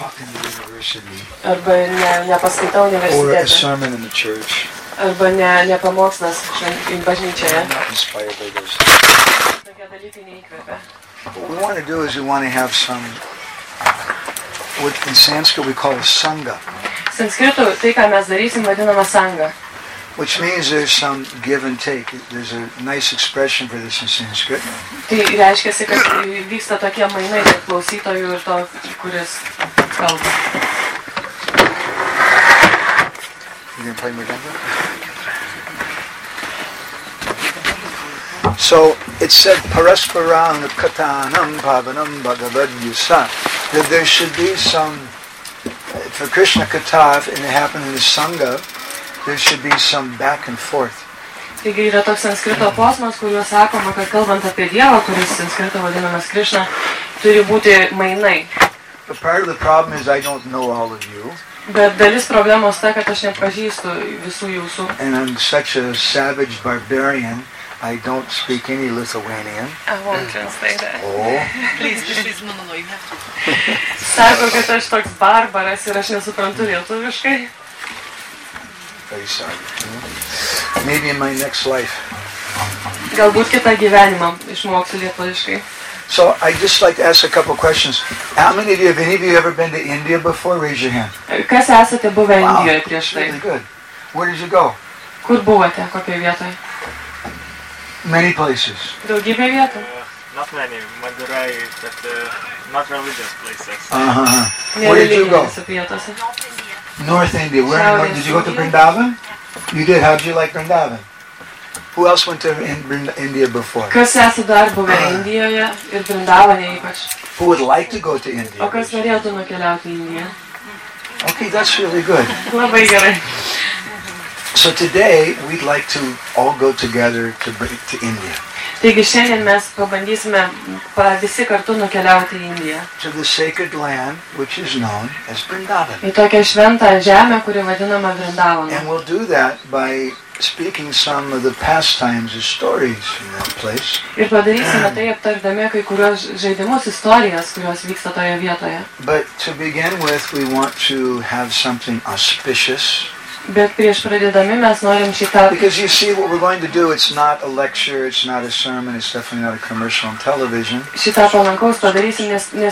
talk in the university. Arba nepaskaitau Or a universitete. sermon in the church. Arba nepamokslas bažnyčioje. I'm not inspired by those. Tokie dalykai neįkvepia. What we want to do is we want to have some, what in Sanskrit we call a sangha. Sanskritu tai, ką mes darysim, vadinama sanga. Which means there's some give and take. There's a nice expression for this in Sanskrit. Tai reiškia, kad vyksta tokie mainai tarp klausytojų ir to, kuris kalba. You gonna play Mridanga? So it said parasparang katanam bhavanam bhagavad yusa, that there should be some, for Krishna Katha, and it happened in the Sangha, there should be some back and forth. Taigi yra toks sanskrito posmas, kuriuo sakoma, kad kalbant apie Dievą, kuris sanskrito vadinamas Krishna, turi būti mainai. But part of the problem is I don't know all of you. Bet dalis problemos ta, kad aš nepažįstu visų jūsų. And I'm such a savage barbarian, I don't speak any Lithuanian. I won't translate that. Oh. Please, no, you have to. Sako, kad aš toks barbaras ir aš nesuprantu lietuviškai. Very sorry. Maybe in my next life. Galbūt kitą gyvenimą išmoksiu lietuviškai. So I just like to ask a couple questions. How many of you, have any of you ever been to India before? Raise your hand. Kas esate buvę Indijoje prieš tai? Really good. Where did you go? Kur buvote, kokioje vietoje? Many places. Daugybė vietų. Not many, Madurai, but not religious places. Where did you go? Nereliginėse vietose. North India. Where did you go to Vrindavan? You did. How did you like Vrindavan? Who else went to India before? Kas esate dar buvę Indijoje ir Vrindavane ypač? Who would like to go to India? O kas norėtų nukeliauti į Indiją? Okay, that's really good. Labai gerai. So today we'd like to all go together to India. Taigi šiandien mes pabandysime visi kartu nukeliauti į Indiją. To the sacred land which is known as Vrindavan. Į tokią šventą žemę, kuri vadinama Vrindavanu. And we'll do that by speaking some of the pastimes and stories in that place. Ir padarysime tai aptardami kai kurios žaidimus, istorijas, kurios vyksta toje vietoje. But to begin with, we want to have something auspicious. Bet prieš pradėdami mes norim šitą... Because you see what we're going to do, it's not a lecture, it's not a sermon, it's definitely not a commercial on television. Šitą palankaus padarysim,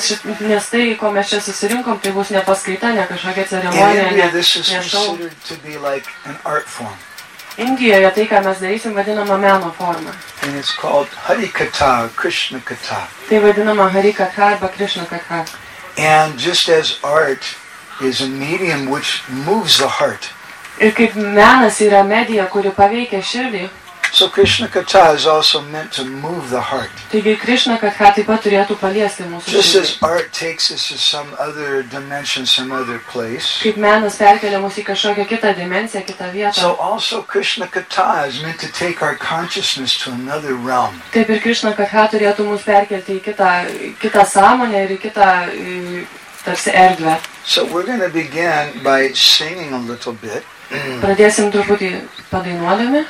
nes tai, ko mes čia susirinkom, tai bus ne paskaita, ne kažkokia ceremonija, In India, this is ne šou. considered to be like an art form. Indijoje tai, ką mes darysim, vadinama meno forma. And it's called Harikatha, Krishna Katha. Tai vadinama Harikatha arba Krishna Katha. And just as art is a medium which moves the heart, Ir kaip menas yra medija, kuri paveikia širdį, so Krishna Katha is also meant to move the heart. taigi Krishna Katha taip pat turėtų paliesti mūsų Just as širdį. art takes us to some other dimension, some other place, Kaip menas perkelia mus į kažkokią kitą dimensiją, kitą vietą. so also Krishna Katha is meant to take our consciousness to another realm. Taip ir Krishna Katha turėtų mus perkelti į kitą sąmonę ir į kitą tarsi erdvę. So we're going to begin by singing a little bit. Pradėsim truputį padainuodami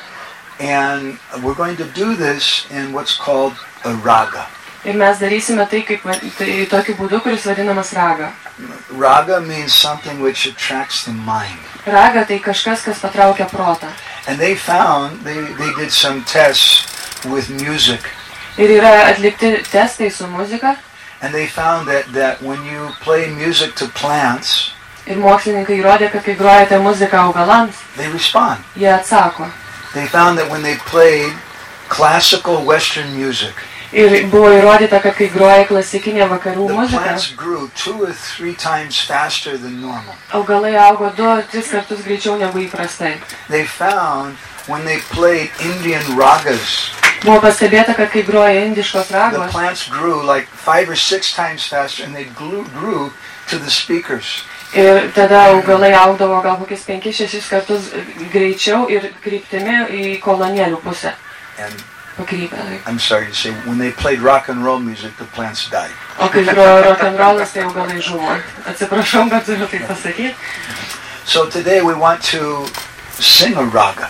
And we're going to do this in what's called a raga. ir mes darysime tai tokiu būdu, kuris vadinamas raga. Raga means something which attracts the mind. Raga tai kažkas, kas patraukia protą. And they found, they did some tests with music. Ir yra atlikti testai su muzika And they found that when you play music to plants, ir mokslininkai įrodė, kad kai grojate muziką augalams, they respond. jie atsako. They found that when they played classical Western music, Ir buvo įrodyta, kad kai groja klasikinė vakarų the muzika, plants grew 2 or 3 times faster than normal. augalai augo 2-3 kartus greičiau negu įprastai. They found when they played Indian ragas, Buvo pastebėta, kad kai groja indiškos the ragos, plants grew like 5 or 6 times faster, and they grew to the speakers. ir tada augalai augdavo gal kokius 5-6 kartus greičiau ir kryptimi į kolonėlių pusę. And Pakrypę. I'm sorry to say, when they played rock and roll music, the plants died. O kai grojo rock'n'rollas, tai augalai žuvo. Atsiprašau, bet turiu tai pasakyti. So today we want to sing a raga.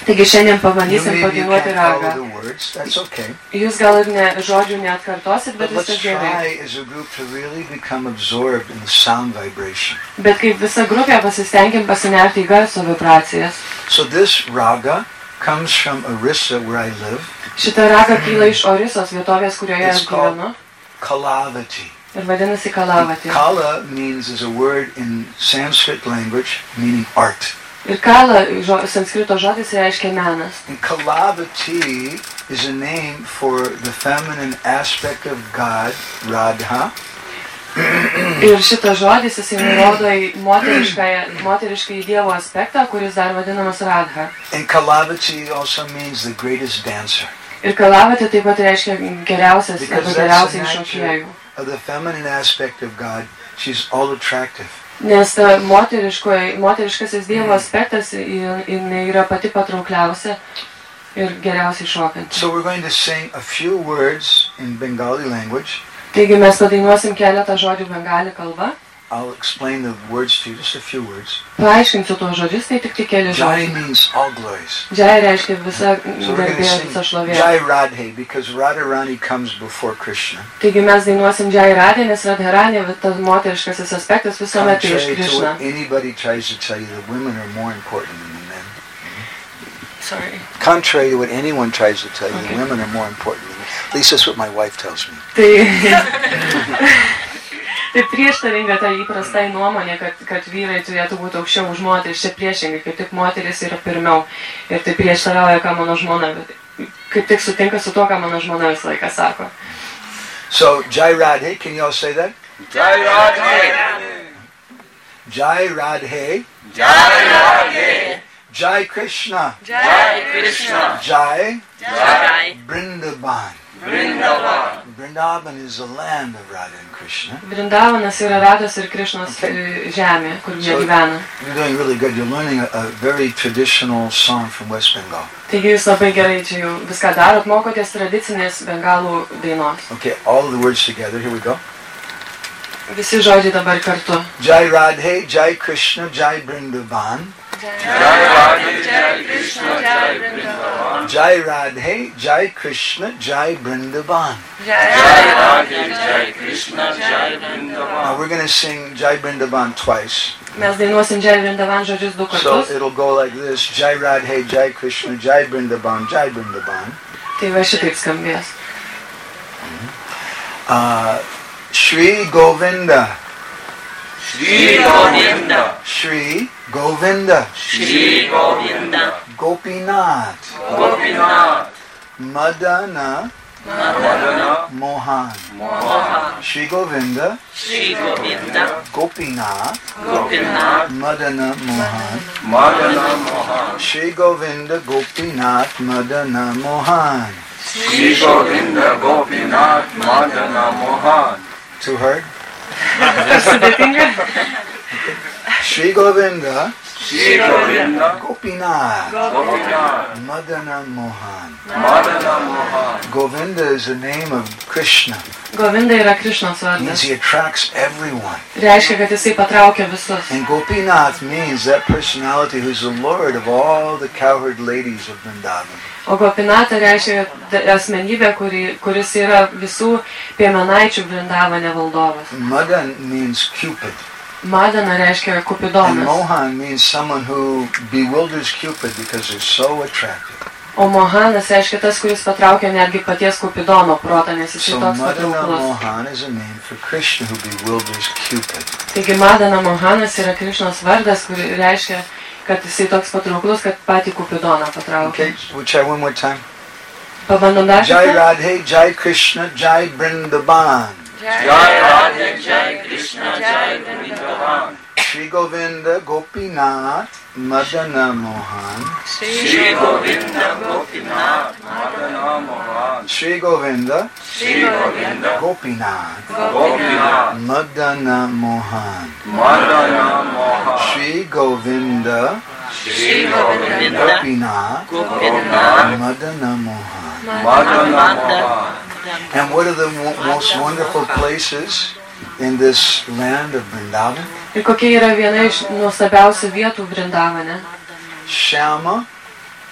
Taigi šiandien You pabandysim maybe you padainuoti can't follow ragą. the words. That's okay. Jūs gal ir žodžių neatkartosit, But bet let's viskas gerai. try as a group to really become absorbed in the sound vibration. Bet kaip visa grupė pasistengim pasinerti į garso vibracijas. So this raga comes from Orissa, where I live. Šita raga kyla iš Orisos vietovės, kurioje aš gyvenu. Kalavati. Ir vadinasi Kalavati. Kala means is a word in Sanskrit language meaning art. Ir kala sanskrito žodis reiškia menas. And Kalavati is a name for the feminine aspect of God, Radha. Ir šitas žodis jisai nurodo į moteriškai Dievo aspektą, kuris dar vadinamas Radha. And Kalavati also means the greatest dancer. Ir Kalavati taip pat reiškia geriausias arba Because that's the geriausiai nature šokėjų. of the feminine aspect of God. She's all attractive. Nes ta moteriškasis Dievo aspektas jinai yra pati patraukliausia ir geriausiai šokanti. So we're going to sing a few words in Bengali language. Taigi mes padainuosim keletą žodžių bengali kalba. I'll explain the words to you, just a few words. Paaiškinsiu tuos žodžius, tai tik keli Jai žodžiai. means all glories. Jai reiškia visa So we're going garbė, to visa sing šlovė. Jai Radhe because Radharani comes before Krishna. Taigi mes dainuosim Jai Radhe, nes Radharani, tas moteriškasis aspektas visuomet prieš Contrary to Krishną. what anybody tries to tell you, the women are more important than the men. Sorry. Contrary to what anyone tries to tell you, Okay. the women are more important than men. At least that's what my wife tells me. Tai prieštaringa ta įprastai nuomonė, kad vyrai turėtų būti aukščiau už moteris. Čia priešingai, kaip tik moteris yra pirmiau. Ir tai prieštarauja, ką mano žmona, kaip tik sutinka su to, ką mano žmona visą laiką sako. So, Jai Radhe, can you all say that? Jai Radhe! Jai Radhe. Jai Radhe! Jai Krishna. Jai Krishna. Jai Jai Vrindavan. Vrindavan. Vrindavan is the land of Radha and Krishna. Vrindavanas yra Rados ir Krišnos žemė, kur jie gyvena. You're doing really good. You're learning a very traditional song from West Bengal. Taigi jūs labai gerai čia jau viską darot, mokotės tradicinės bengalų dainos. Okay, all of the words together. Here we go. Visi žodžiai dabar kartu. Jai Radhe, Jai Krishna, Jai Vrindavan. Jai Radhe, Jai Krishna, Jai Vrindavan. Jai Radhe, Jai Krishna, Jai Vrindavan. Jai Radhe, Jai Krishna, Jai Vrindavan. Now we're going to sing Jai Vrindavan twice. Mes dainuosim Jai Vrindavan žodžius du So kartus. it'll go like this. Jai Radhe, Jai Krishna, Jai Vrindavan, Jai Vrindavan. Tai va šitaip skambės. Shri Govinda. Shri Govinda. Shri Govinda. Shri Govinda. Gopinath. Gopinath. Madana Madana. Mohan. Mohan. Shri Govinda. Shri Govinda. Gopinath. Gopinath. Madana Mohan. Madana Mohan. Shri Govinda Gopinath Madana Mohan. Shri Govinda Gopinath Madana Mohan. Too hard? Sudėtinga? Shri Govinda Shri Govinda Gopinath Gopinath Madana Mohan. Madana Mohan. Govinda is the name of Krishna. Govinda yra Krišnos Means vardas. he attracts everyone. Reiškia, kad jisai patraukia visus. And Gopinath means that personality who's the lord of all the cowherd ladies of Vrindavan. O Gopinata reiškia asmenybė, kuris yra visų piemenaičių Vrindavane valdovas. Madan means Cupid. Madana reiškia And Kupidonas. Mohan means someone who bewilders Cupid because they're so attractive. O Mohanas reiškia tas, kuris patraukia netgi paties Kupidono protą, nes jisai So toks Madana patrauklus. Mohan is a name for Krishna who bewilders Cupid. Taigi Madana Mohanas yra Krišnos vardas, kuri reiškia, kad jisai toks patrauklus, kad patį Kupidoną patraukia. Okay, we'll try one more time. Pabandom dar Jai kartą. Radhe, Jai Krishna, Jai Vrindavan. Jai Radhe, Jai Krishna, Jai Vrindavan. Shri Govinda Gopinath Madana Mohan. Shri Govinda Gopinath Madana Mohan. Shri Govinda Shri Govinda Gopinath Gopinath Madana Mohan. Madana Mohan. Shri Govinda Shri Govinda Gopinath Gopinath. Madana Mohan. Madana Mohan. And what are the most wonderful places in this land of Vrindavan? Ir kokia yra viena iš nuostabiausių vietų Vrindavane? Shama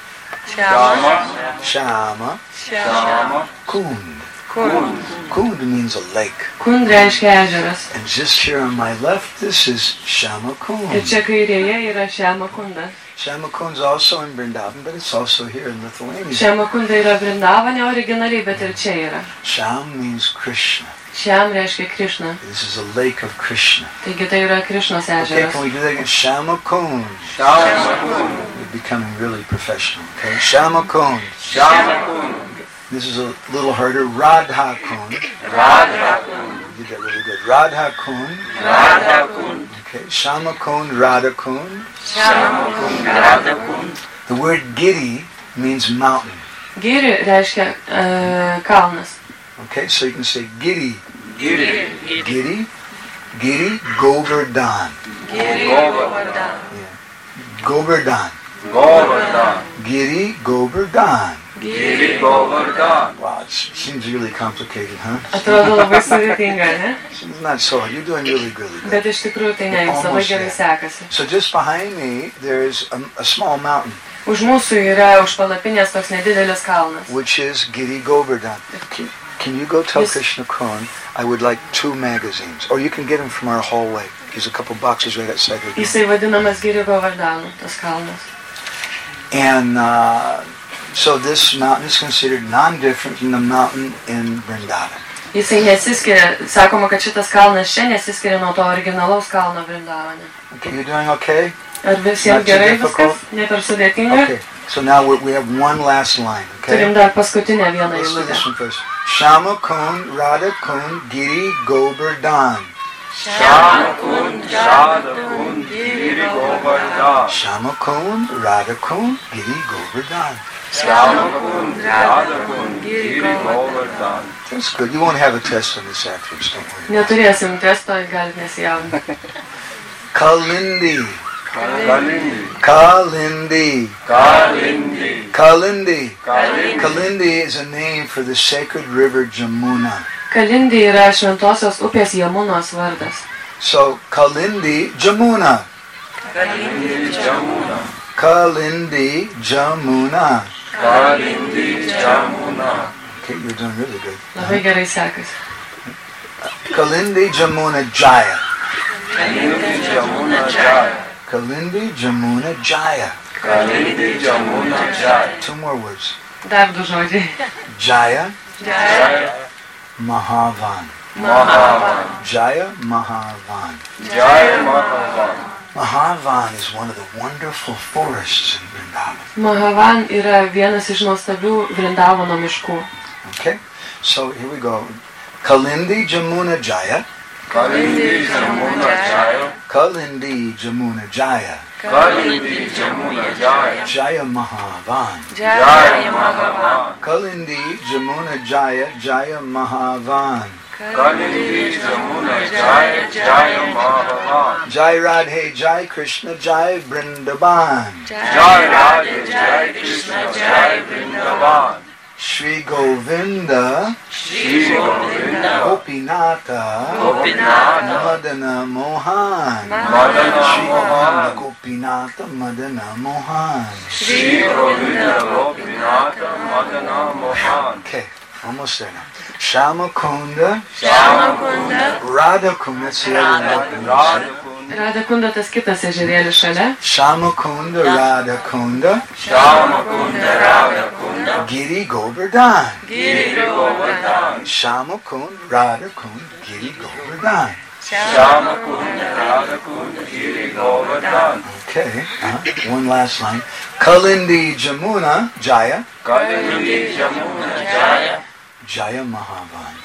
Shama Kund. Kund means a lake. Kund reiškia ežeras. And just here on my left, this is Shama Kund. Ir čia kairėje yra Šiama Kunda. Shama Kund is also in Vrindavan, but it's also here in Lithuania. Šiama Kunda yra Vrindavane originaliai, bet ir čia yra. Sham means Krishna. Šiam reiškia Krishna. This is a lake of Krishna. Taigi tai yra Krishnos Okay, ežeras. can we do that again? Shama Kund. We're becoming really professional. Okay, Shama Kund. This is a little harder. Radha Kund. You did that really good. Radha Kund. Okay, Shama Kund, Radha Kund. The word Giri means mountain. Giri reiškia kalnas. Okay, so you can say Giri, Govardhan. Govardhan. Giri, Govardhan. Wow, it seems really complicated, huh? Atrodo labai sudėtinga, ne? It's not so. You're doing really good. Bet iš tikrųjų tai ne, jums labai gerai sekasi. So just behind me, there is a small mountain, Už mūsų yra už palapinės toks nedidelis kalnas. which is Giri Govardhan. Can you go tell Yes. Krishna Kund I would like 2 magazines, or you can get them from our hallway. There's a couple boxes right outside the door. Jisai vadinamas Giri Govardhanu, tas kalnas. And so this mountain is considered non-different from the mountain in Vrindavan. Jisai nesiskiria, sakoma, kad šitas kalnas čia nesiskiria nuo to originalaus kalno Vrindavane. Okay, you doing okay? Ar visiems Not too gerai difficult? viskas? Ne per sudėtinga? Okay. So now we have one last line, Turim okay? dar paskutinę vieną Let's do eilutę. this one first. Shama Kund, Radha Kund, Giri Govardhan. Shama Kund, Radha Kund, Giri Govardhan. That's good. You won't have a test on this afterwards, don't worry. Neturėsim testo, galit nesijaudinti. Kalindi. Kalindi is a name for the sacred river Jamuna. Kalindi yra šventosios upės Jamunos vardas. So Kalindi Jamuna. Kalindi Jamuna. Okay, you're doing really good. Labai gerai sekasi. Kalindi Jamuna Jaya. Kalindi Jamuna Jaya. 2 more words. Dar 2 žodžiai. Jaya Mahavan. Jaya Mahavan. Mahavan is one of the wonderful forests in Vrindavan. Mahavan yra vienas iš nuostabių Vrindavano miškų. Okay, so here we go. Kalindi Jamuna Jaya. Kalindi Jamuna Jaya. Jaya Mahavan. Kalindi Jamuna Jaya. Jaya Mahavan. Jai Radhe, Jai Krishna, Jai Vrindavan. Shri Govinda, Gopinatha, Madana Mohan. Shri Govinda, Gopinatha, Madana Mohan. Okay, almost there now. Shama Kunda, Radha Kunda, that's the other one. Radha Kunda tas kitas ežerėlis šalia. Shama Kunda, Radha Kunda, Giri Govardhan. Shama Kunda, Radha Kunda, Giri Govardhan. Okay, one last line. Kalindi Jamuna Jaya. Jaya Mahavan.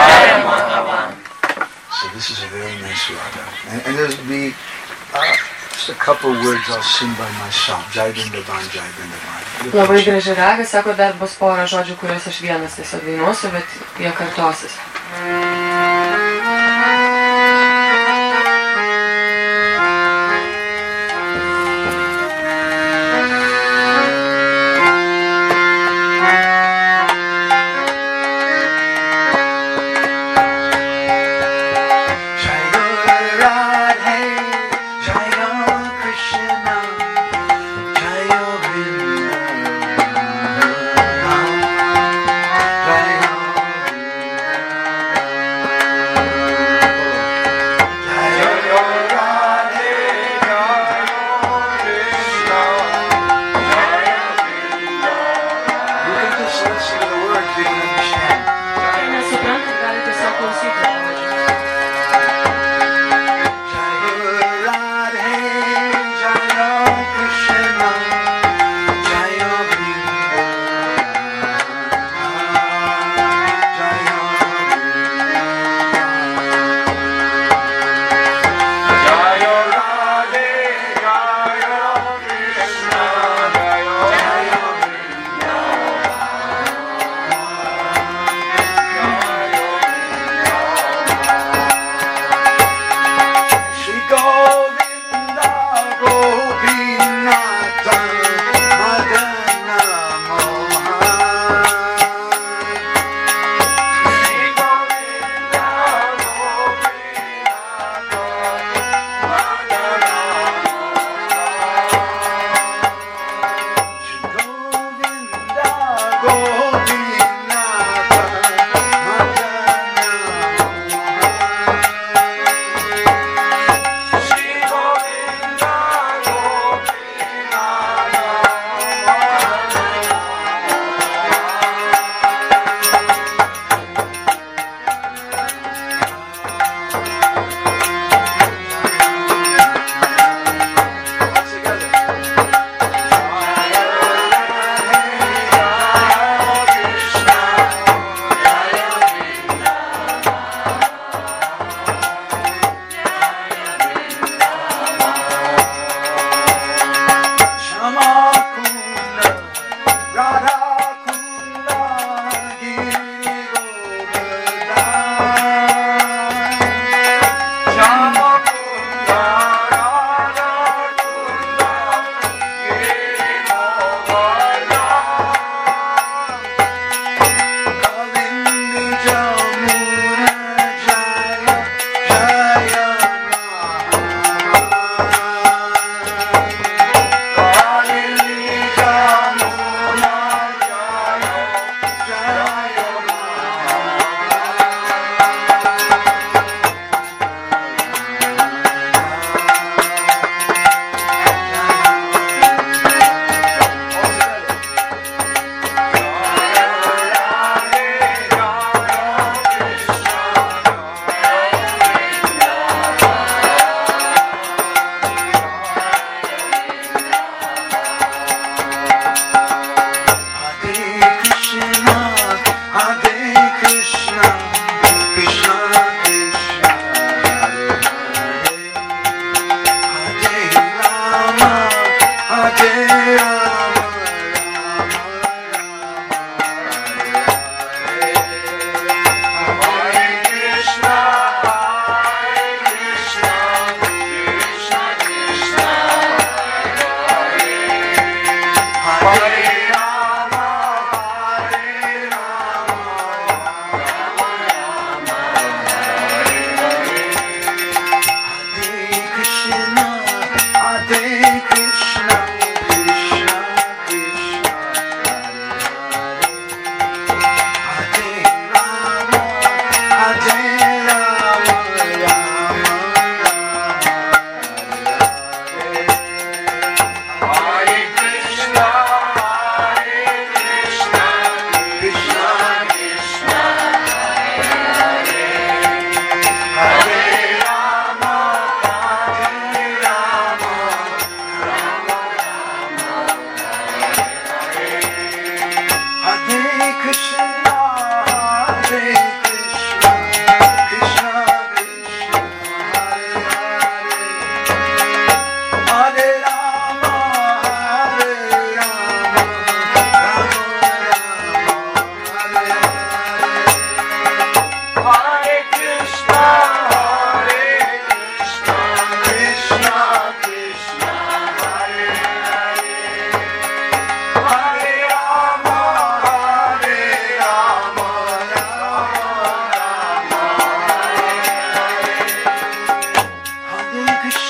So this is a very nice raga. And there'll be just a couple words I'll sing by myself. Jai Vrindavan, Jai Vrindavan. Labai graži raga, sako, dar bus porą žodžių, kuriuos aš vienas tiesiog dainuosiu, bet jie kartosis.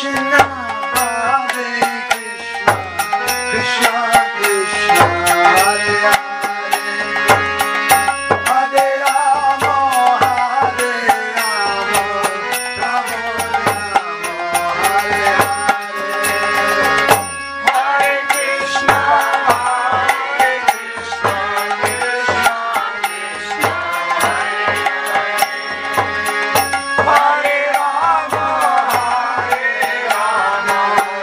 Krishna, Hare Krishna, Krishna Krishna, Hare Hare, Hare Rama, Hare Rama, Rama Rama, Hare Hare, Hare Krishna, Hare Krishna, Krishna Krishna, Hare Hare, Hare Rama, Hare Rama,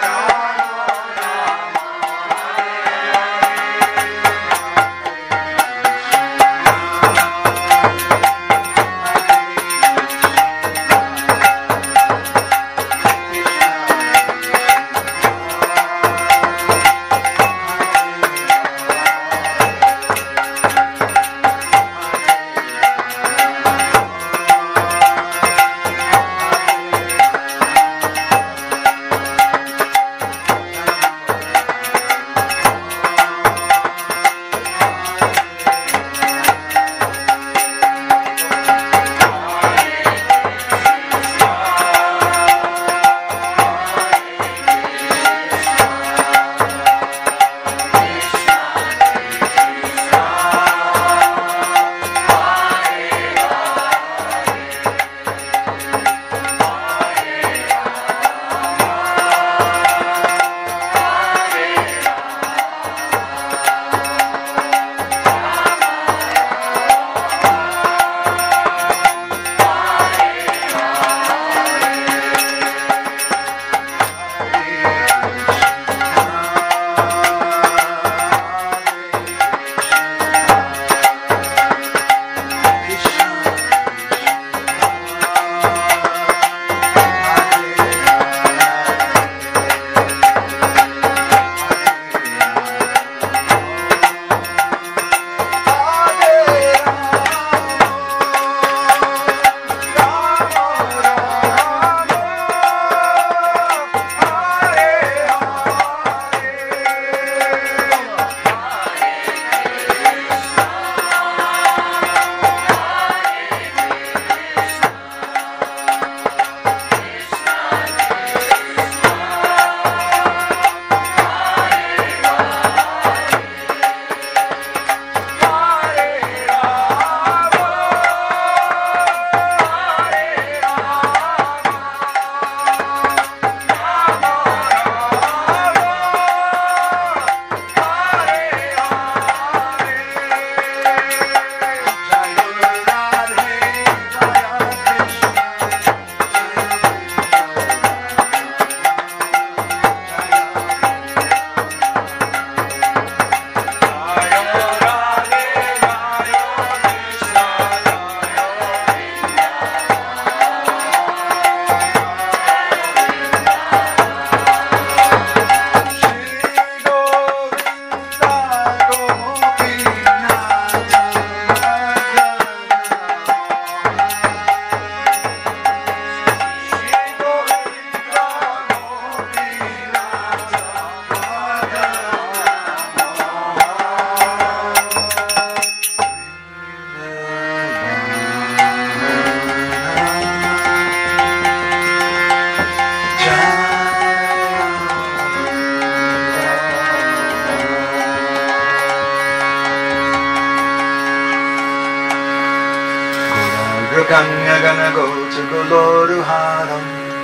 Gana Gota Goloruharam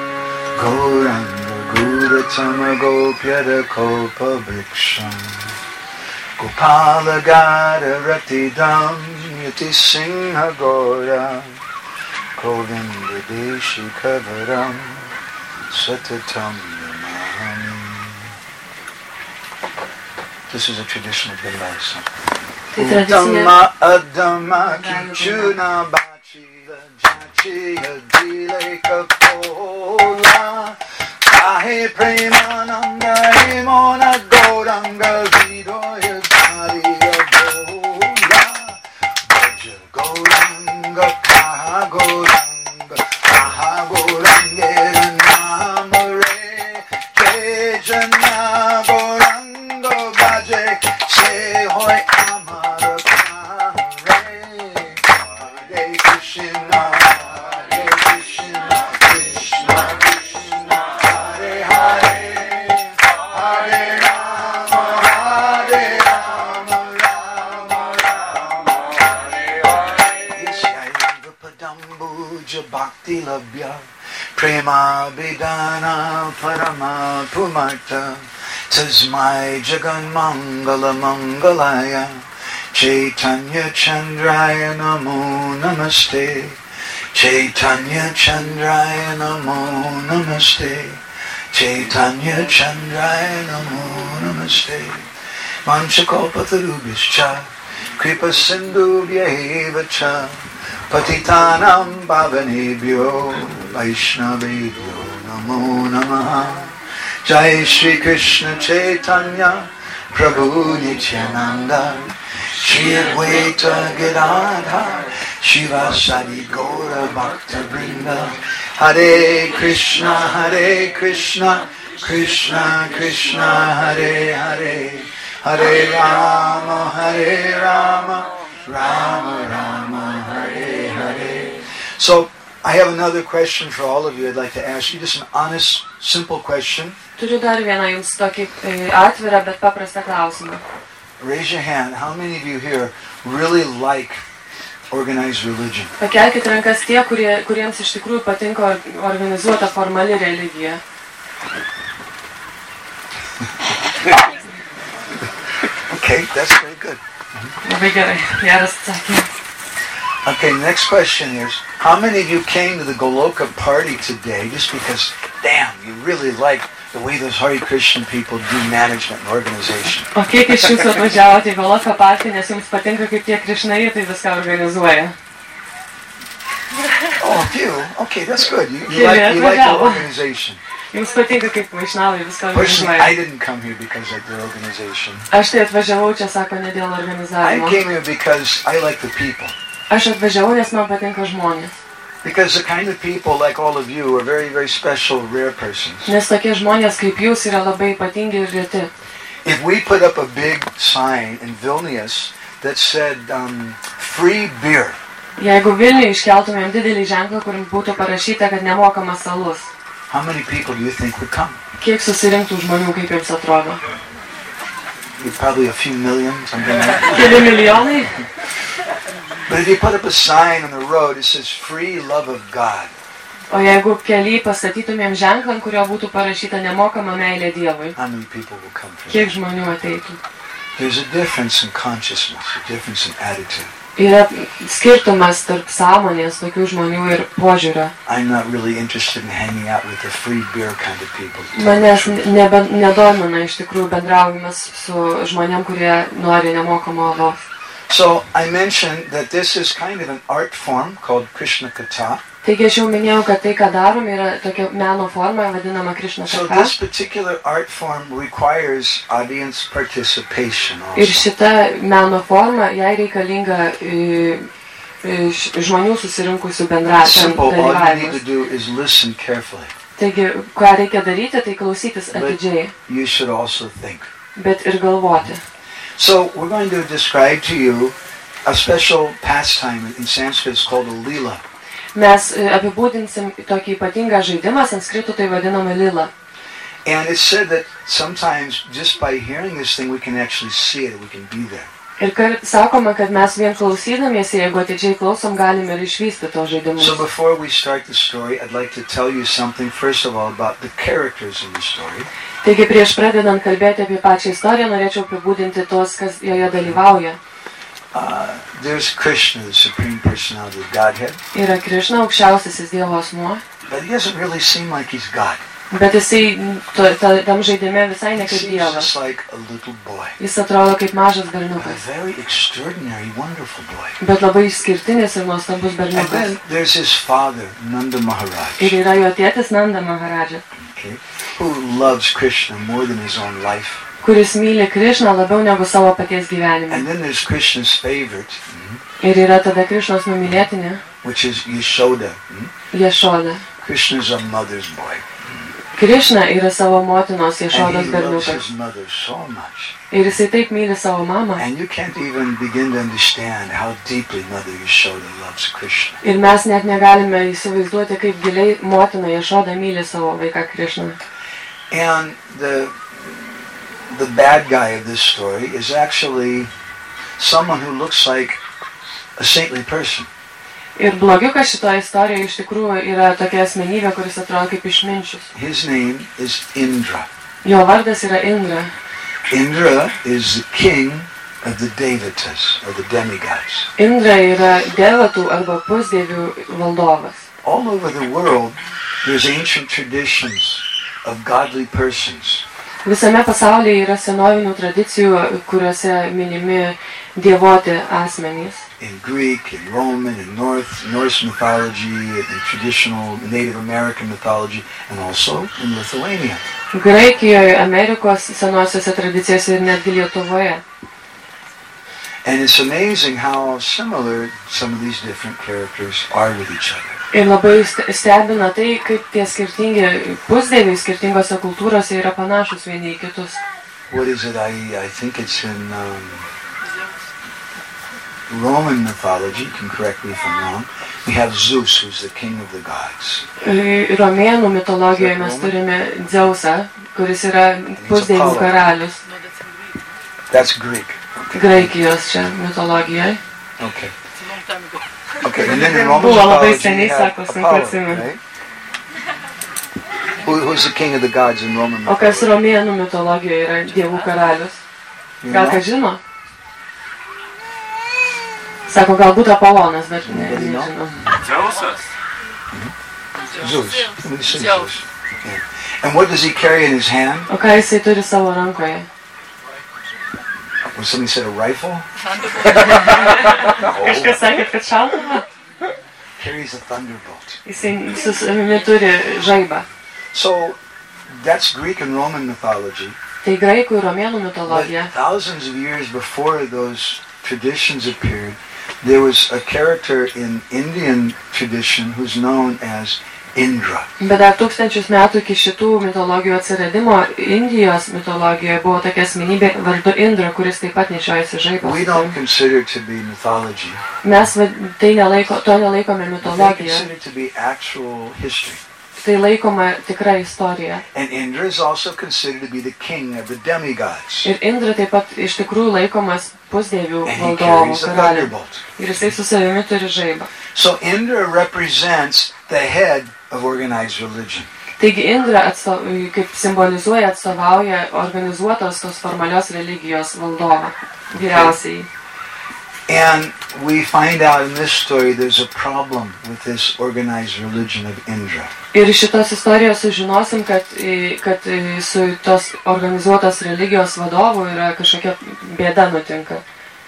Gauranga Guratama Gopyada Kopa Vriksham Gopala Gada Ratidam Yati Singha Gora Govinda Deshi Kavaram Satatam Namaham. This is a tradition of the Lhasa. Dhamma Adhamma Kichuna Bachila Jachila Dile Kapola Kahe Premananda Himona Gauranga Vidoya Dhariya Bola Bhaja Gauranga Kaha Gauranga Kaha Gauranga Namare Jejana Gauranga Bhaje Se Hoy Amara Kamare Hare Krishna Hare Krishna Krishna Krishna Hare Vaillabhya Prema Vidana Parama Pumarta Tasmai Jagan Mangala Mangalaya Chaitanya Chandraya Namo Namaste Chaitanya Chandraya Namo Namaste Chaitanya Chandraya Namo Namaste Manchakalpatarubhischa Kripa Sindhubhyeva cha Patitanam Bhavanebhyo Vaishnavebhyo Namo Namaha Jai Shri Krishna Chaitanya Prabhu Nityananda Shri Advaita Gadadhar Shivasadi Gaura Bhakta Vrinda Hare Krishna Krishna Krishna Hare Hare Hare Rama Rama Rama Hare Hare. So I have another question for all of you I'd like to ask you. Just an honest, simple question. Turiu dar vieną jums tokį atvirą, bet paprastą klausimą. Raise your hand. How many of you here really like organized religion? Pakelkit rankas tie, kuriems iš tikrųjų patinka organizuota formali religija. Okay, that's very good. Labai gerai, geras atsakymas. Okay, next question is, how many of you came to the Goloka party today just because, damn, you really like the way those Hare Krishna people do management and organization? O kiek iš jūsų atvažiavote į Goloka partį, nes jums patinka, kaip tie krišnaitai viską organizuoja? Oh, a few. Okay, that's good. You like the organization. Jums patinka, kaip vaišnavai viską Personally, I organizuoja. didn't come here because of the organization. Aš tai atvažiavau čia, sako, ne dėl I organizavimo. came here because I like the people. Aš atvažiavau, nes man patinka žmonės. Because the kind of people like all of you are very, very special, rare persons. Nes tokie žmonės kaip jūs yra labai ypatingi ir reti. If we put up a big sign in Vilnius that said, free beer, Jeigu Vilniuje iškeltumėm didelį ženklą, kur būtų parašyta, kad nemokamas alus, how many people do you think would come? kiek susirinktų žmonių, kaip jums atrodo? Probably a few million, something like that. Keli milijonai? But if you put up a sign on the road, it says free love of God. O jeigu kely pastatytumėm ženklą, ant kurio būtų parašyta nemokama meilė Dievui, How many people will come for kiek that? žmonių ateitų? There's a difference in consciousness, a difference in attitude. Yra skirtumas tarp sąmonės tokių žmonių ir požiūrio. I'm not really interested in hanging out with the free beer kind of people. Manęs nedomina iš tikrųjų bendravimas su žmonėm, kurie nori nemokamo alaus. So I mentioned that this is kind of an art form called Krishna Katha. Taigi aš jau minėjau, kad tai, ką darom, yra tokia meno forma, vadinama Krishna So Katha. this particular art form requires audience participation Ir also. šita meno forma, jai reikalinga žmonių susirinkusių Simple, all you need to dalyvavimas. do is listen carefully. Taigi, ką reikia daryti, tai klausytis atidžiai, You should also think. bet ir galvoti. So we're going to describe to you a special pastime in Sanskrit. It's called a lila. Mes apibūdinsim tokį ypatingą žaidimą, sanskritu tai vadinama lila. And it's said that sometimes just by hearing this thing we can actually see it, we can be there. Ir sakoma, kad mes vien klausydamiesi, jeigu atidžiai klausom, galime ir išvysti to žaidimus. So before we start the story, I'd like to tell you something first of all about the characters in the story. Taigi prieš pradedant kalbėti apie pačią istoriją, norėčiau apibūdinti tos, kas joje dalyvauja. There's Krishna, the Supreme Personality of Godhead, Yra Krišna, aukščiausiasis Dievo asmuo, but he doesn't really seem like he's God. bet jisai tam žaidime visai He ne kaip seems Dievas. just like a little boy, Jis atrodo kaip mažas but a berniukas, very extraordinary, wonderful boy. bet labai išskirtinis ir nuostabus And berniukas. then there's his father, Nanda Ir Maharaj, yra jo tėtis Nanda Maharadža, okay, who loves Krishna more than his own life. kuris myli Krišną labiau negu savo paties gyvenimą. And then there's Krishna's favorite, Ir yra tada Krišnos numylėtinė, which is Yashoda. Ješoda. Krishna's a mother's boy. Krišna yra savo motinos And Ješodos he loves berniukas. his mother so much. Ir jisai taip myli savo mamą. And you can't even begin to understand how deeply Mother Yashoda loves Krishna. Ir mes net negalime įsivaizduoti, kaip giliai motina Ješoda myli savo vaiką Krišną. And the bad guy of this story is actually someone who looks like a saintly person. Ir blogiukas šitoje istorijoje iš tikrųjų yra tokia asmenybė, kuris atrodo kaip išminčius. His name is Indra. Jo vardas yra Indra. Indra is the king of the Devatas, or the demigods. Indra yra devatų arba pusdievių valdovas. All over the world, there's ancient traditions of godly persons. Visame pasaulyje yra senovinių tradicijų, kuriuose minimi dievoti asmenys. In Greek, in Roman, in Norse mythology, in traditional Native American mythology, and also in Lithuania. Graikijoje, Amerikos senosiose tradicijose ir netgi Lietuvoje. And it's amazing how similar some of these different characters are with each other. Ir labai stebina tai, kaip tie skirtingi pusdieviai skirtingose kultūrose yra panašus vieni į kitus. What is it? I think it's in Roman mythology, you can correct me if I'm wrong. We have Zeus, who's the king of the gods. Romėnų mitologijoje mes turime Dzeusą, kuris yra pusdievių karalius. That's Greek. Okay. Graikijos čia mitologijoje. Okay. Okay, and then in Roman Buvo labai mythology seniai, you have sako, sunku Apollo, atsimenu. right? Who's the king of the gods in Roman O kas mythology? romėnų mitologijoje yra dievų karalius? You Gal know? kas žino? Sako, galbūt Apolonas, bet Nobody know? nežinau. Dzeusas. Zeus. Somebody say Zeus. Yeah. And what does he carry in his hand? O ką jisai turi savo rankoje? When somebody said a rifle? Kažkas sakėt, kad šautuvą? Carries a thunderbolt. Jisai su savimi turi žaibą. So that's Greek and Roman mythology. Tai graikų ir romėnų But mitologija. thousands of years before those traditions appeared, there was a character in Indian tradition who's known as Indra. Bet dar tūkstančius metų iki šitų mitologijų atsiradimo Indijos mitologijoje buvo tokia asmenybė vardu Indra, kuris taip pat nešiojasi žaibą. We don't consider it to be mythology. Mes to nelaikome They mitologija. consider it to be actual history. Tai laikoma tikra istorija. And Indra is also considered to be the king of the demigods. Ir Indra taip pat iš tikrųjų laikomas pusdievių And he valdovų carries a karalių. thunderbolt. Ir jisai su savimi turi žaibą. So Indra represents the head of organized religion. Taigi Indra kaip simbolizuoja, atstovauja organizuotos tos formalios religijos valdovą, vyriausiai. And we find out in this story there's a problem with this organized religion of Indra. Ir iš šitos istorijos sužinosim, kad su tos organizuotos religijos vadovu yra kažkokia bėda nutinka.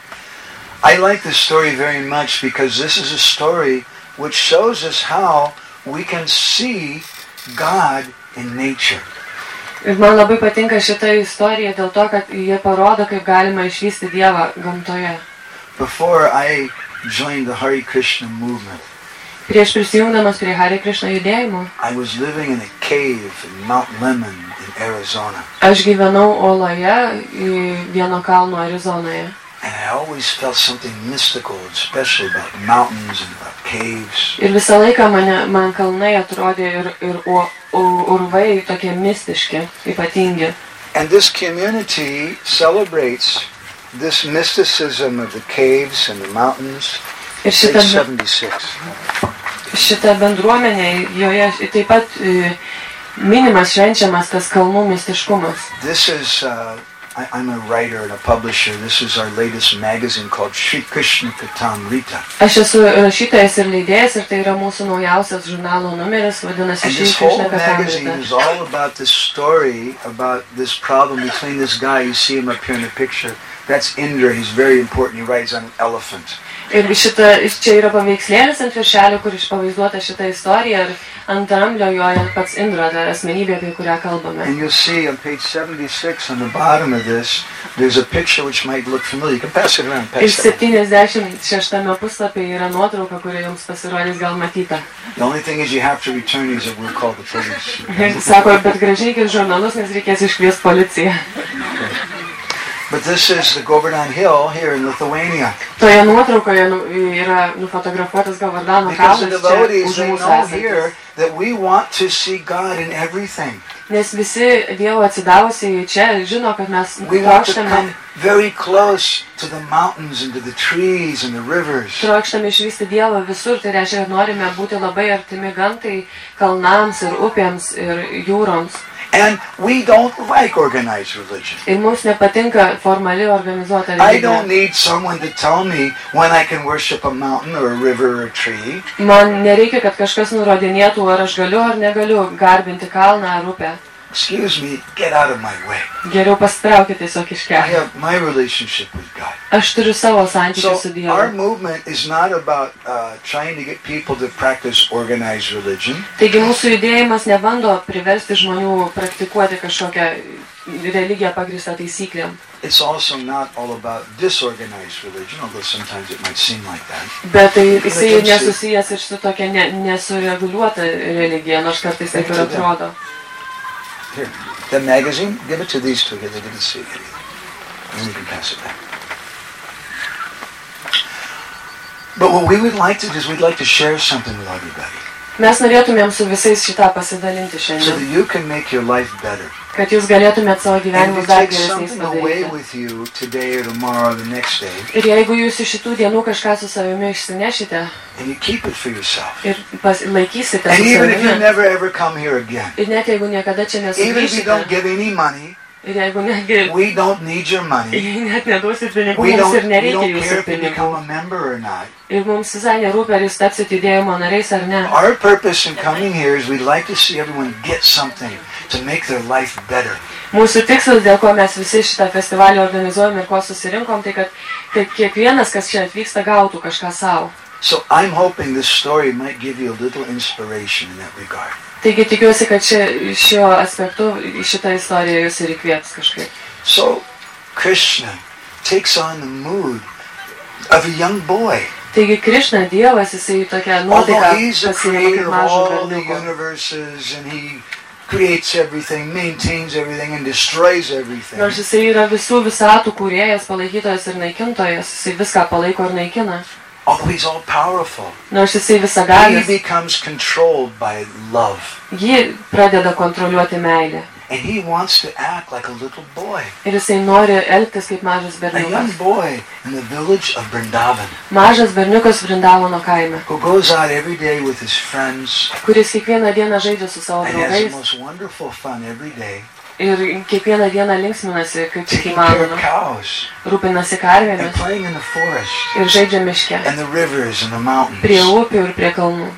I like this story very much because this is a story which shows us how we can see God in nature. Ir man labai patinka šita istorija dėl to, kad jie parodo, kaip galima išvysti Dievą gamtoje. Before I joined the Hare Krishna movement, Prieš prisijungdamas prie Hare Krishna judėjimo, I was living in a cave in Mount Lemmon in Arizona. aš gyvenau oloje vieno kalno Arizonoje. And I always felt something mystical and special about mountains and about caves. Ir visą laiką man kalnai atrodė ir urvai tokie mistiški, ypatingi. And this community celebrates this mysticism of the caves and the mountains. Ir Page 76. šita bendruomenė, joje taip pat minimas, švenčiamas tas kalnų mistiškumas. This is, I'm a writer and a publisher. This is our latest magazine called Sri Krishna Katamrita. Aš esu rašytojas ir leidėjas ir tai yra mūsų naujausias žurnalo numeris, vadinasi And Šri this whole Krishna magazine Katamrita. is all about this story, about this problem between this guy, you see him up here in the picture. That's Indra, he's very important, he rides on an elephant. Ir čia yra paveikslėlis ant viršelio, kur išpavaizduota šita istorija ir ant ramblio joja pats Indra, ta asmenybė, apie kurią kalbame. And you'll see on page 76 on the bottom of this, there's a picture which might look familiar. You can pass it around. Ir Pass it around. 76 puslapyje yra nuotrauka, kuri jums pasirodys gal matyta. The only thing is you have to return these or we'll call the police. Ir sako, bet gražinkit žurnalus, nes reikės iškviesti policiją. But this is the Govardhan Hill here in Lithuania. Toje nuotraukoje yra nufotografuotas Govardhano Because the kalnas čia devotees, už they mūsų know here esantis. that we want to see God in everything. Nes visi Dievo atsidavusiai čia žino, kad mes We want to trokštame come very close to the mountains and to the trees and the rivers. išvysti Dievą visur, tai reiškia, kad norime būti labai artimi gamtai, kalnams ir upėms ir jūroms. And we don't like organized religion. Ir mums nepatinka formali organizuota I don't religija. need someone to tell me when I can worship a mountain or a river or a tree. Man nereikia, kad kažkas nurodinėtų, ar aš galiu ar negaliu garbinti kalną ar upę. Excuse me, get out of my way. Geriau pasitraukite tiesiog iš I kelio. have my relationship with God. Aš turiu savo santykių su So Dievu. our movement is not about trying to get people to practice organized religion. Taigi mūsų judėjimas nebando priversti žmonių praktikuoti kažkokią religiją pagrįstą taisyklėm. It's also not all about disorganized religion, although sometimes it might seem like that. Bet tai jisai nesusijęs ir su tokia nesureguliuota religija, nors kartais taip ir atrodo. Here, the magazine, give it to these two here. They didn't see it either. And you can pass it back. But what we would like to do is we'd like to share something with everybody. Mes norėtumėm su visais šitą pasidalinti So šiandien, that you can make your life better. kad jūs galėtumėt savo And if gyvenimus you dar take geresniais something away padaryti. with you today or tomorrow or the next day, Ir jeigu jūs iš šitų dienų kažką su savimi išsinešite and you keep it for yourself. ir laikysite And su even if you savimi, never ever come here again, ir net jeigu niekada čia even if you nesugrįšite, don't give any money, ir jeigu netgi we don't need your money. net neduosit pinigų, We mums ir don't nereikia care jūsų if you pinigų. become a member or not. Ir mums visai nerūpi, ar jūs tapsit judėjimo nariais ar ne. Our purpose in coming here is we'd like to see everyone get something to make their life better. Mūsų tikslas, dėl ko mes visi šitą festivalį organizuojam ir ko susirinkom, tai kad kiekvienas, kas čia atvyksta, gautų kažką savo. So I'm hoping this story might give you a little inspiration in that regard. Taigi tikiuosi, kad šiuo aspektu šitą istoriją jūs ir įkvėps kažkaip. So Krishna takes on the mood of a young boy. Taigi Krišna, Dievas, jisai tokią nuotaiką Although he's the pasiima creator kaip of mažo all the berniuko. universes and he creates everything, maintains everything and destroys everything. Nors jisai yra visų visatų kūrėjas, palaikytojas ir naikintojas, jisai viską palaiko ir naikina. Although he's all powerful, Nors jisai he visagalis, becomes controlled by love. jį pradeda kontroliuoti meilė. And he wants to act like a little boy. Ir jisai nori elgtis kaip mažas A young berniukas. boy in the village of Vrindavan Mažas berniukas Vrindavono kaime, who goes out every day with his friends kuris kiekvieną dieną žaidžia su savo and has the draugais most wonderful fun every day, ir kiekvieną dieną linksminasi, kaip tik taking care of įmanoma. cows Rūpinasi and karvėmis playing in the forest ir žaidžia miške, and the rivers and the prie mountains. upių ir prie kalnų.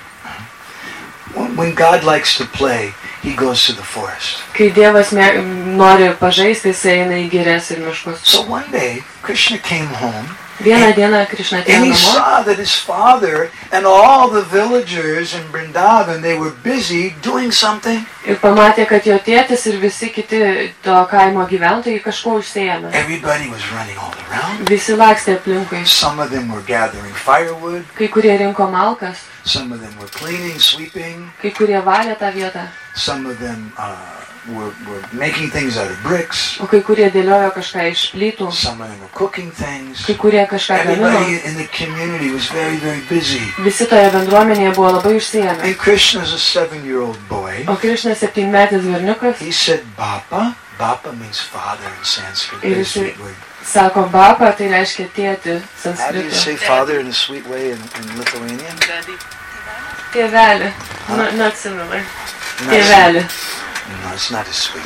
When God likes to play, he goes to the forest. Kai Dievas nori pažaisti, jisai eina į girias ir miškus. So one day, Krishna came home Vieną dieną Krišna atėjo and he namo saw that his father and all the villagers in Vrindavan, they were busy doing something. ir pamatė, kad jo tėtis ir visi kiti to kaimo gyventojai kažko užsiėmė. Everybody was running all around. Visi lakstė aplinkui. Some of them were gathering firewood. Kai kurie rinko malkas, Some of them were cleaning, sweeping. kai kurie valė tą vietą, Some of them were making things out of bricks. o kai kurie dėliojo kažką iš plytų, Some of them were cooking things. kai kurie kažką gamino. Everybody in the community was very, very busy. Visi toje bendruomenėje buvo labai užsiėmę. And Krishna's a 7-year-old boy. O Krišna 7-metis berniukas He said, Bapa. Bapa means father in Sanskrit. Very sweet word. sako bapa, tai reiškia tėti How do you sanskritu. say father in a sweet way in Lithuanian? Tėvelį. Not similar. Not Tėvelį. No, it's not as sweet.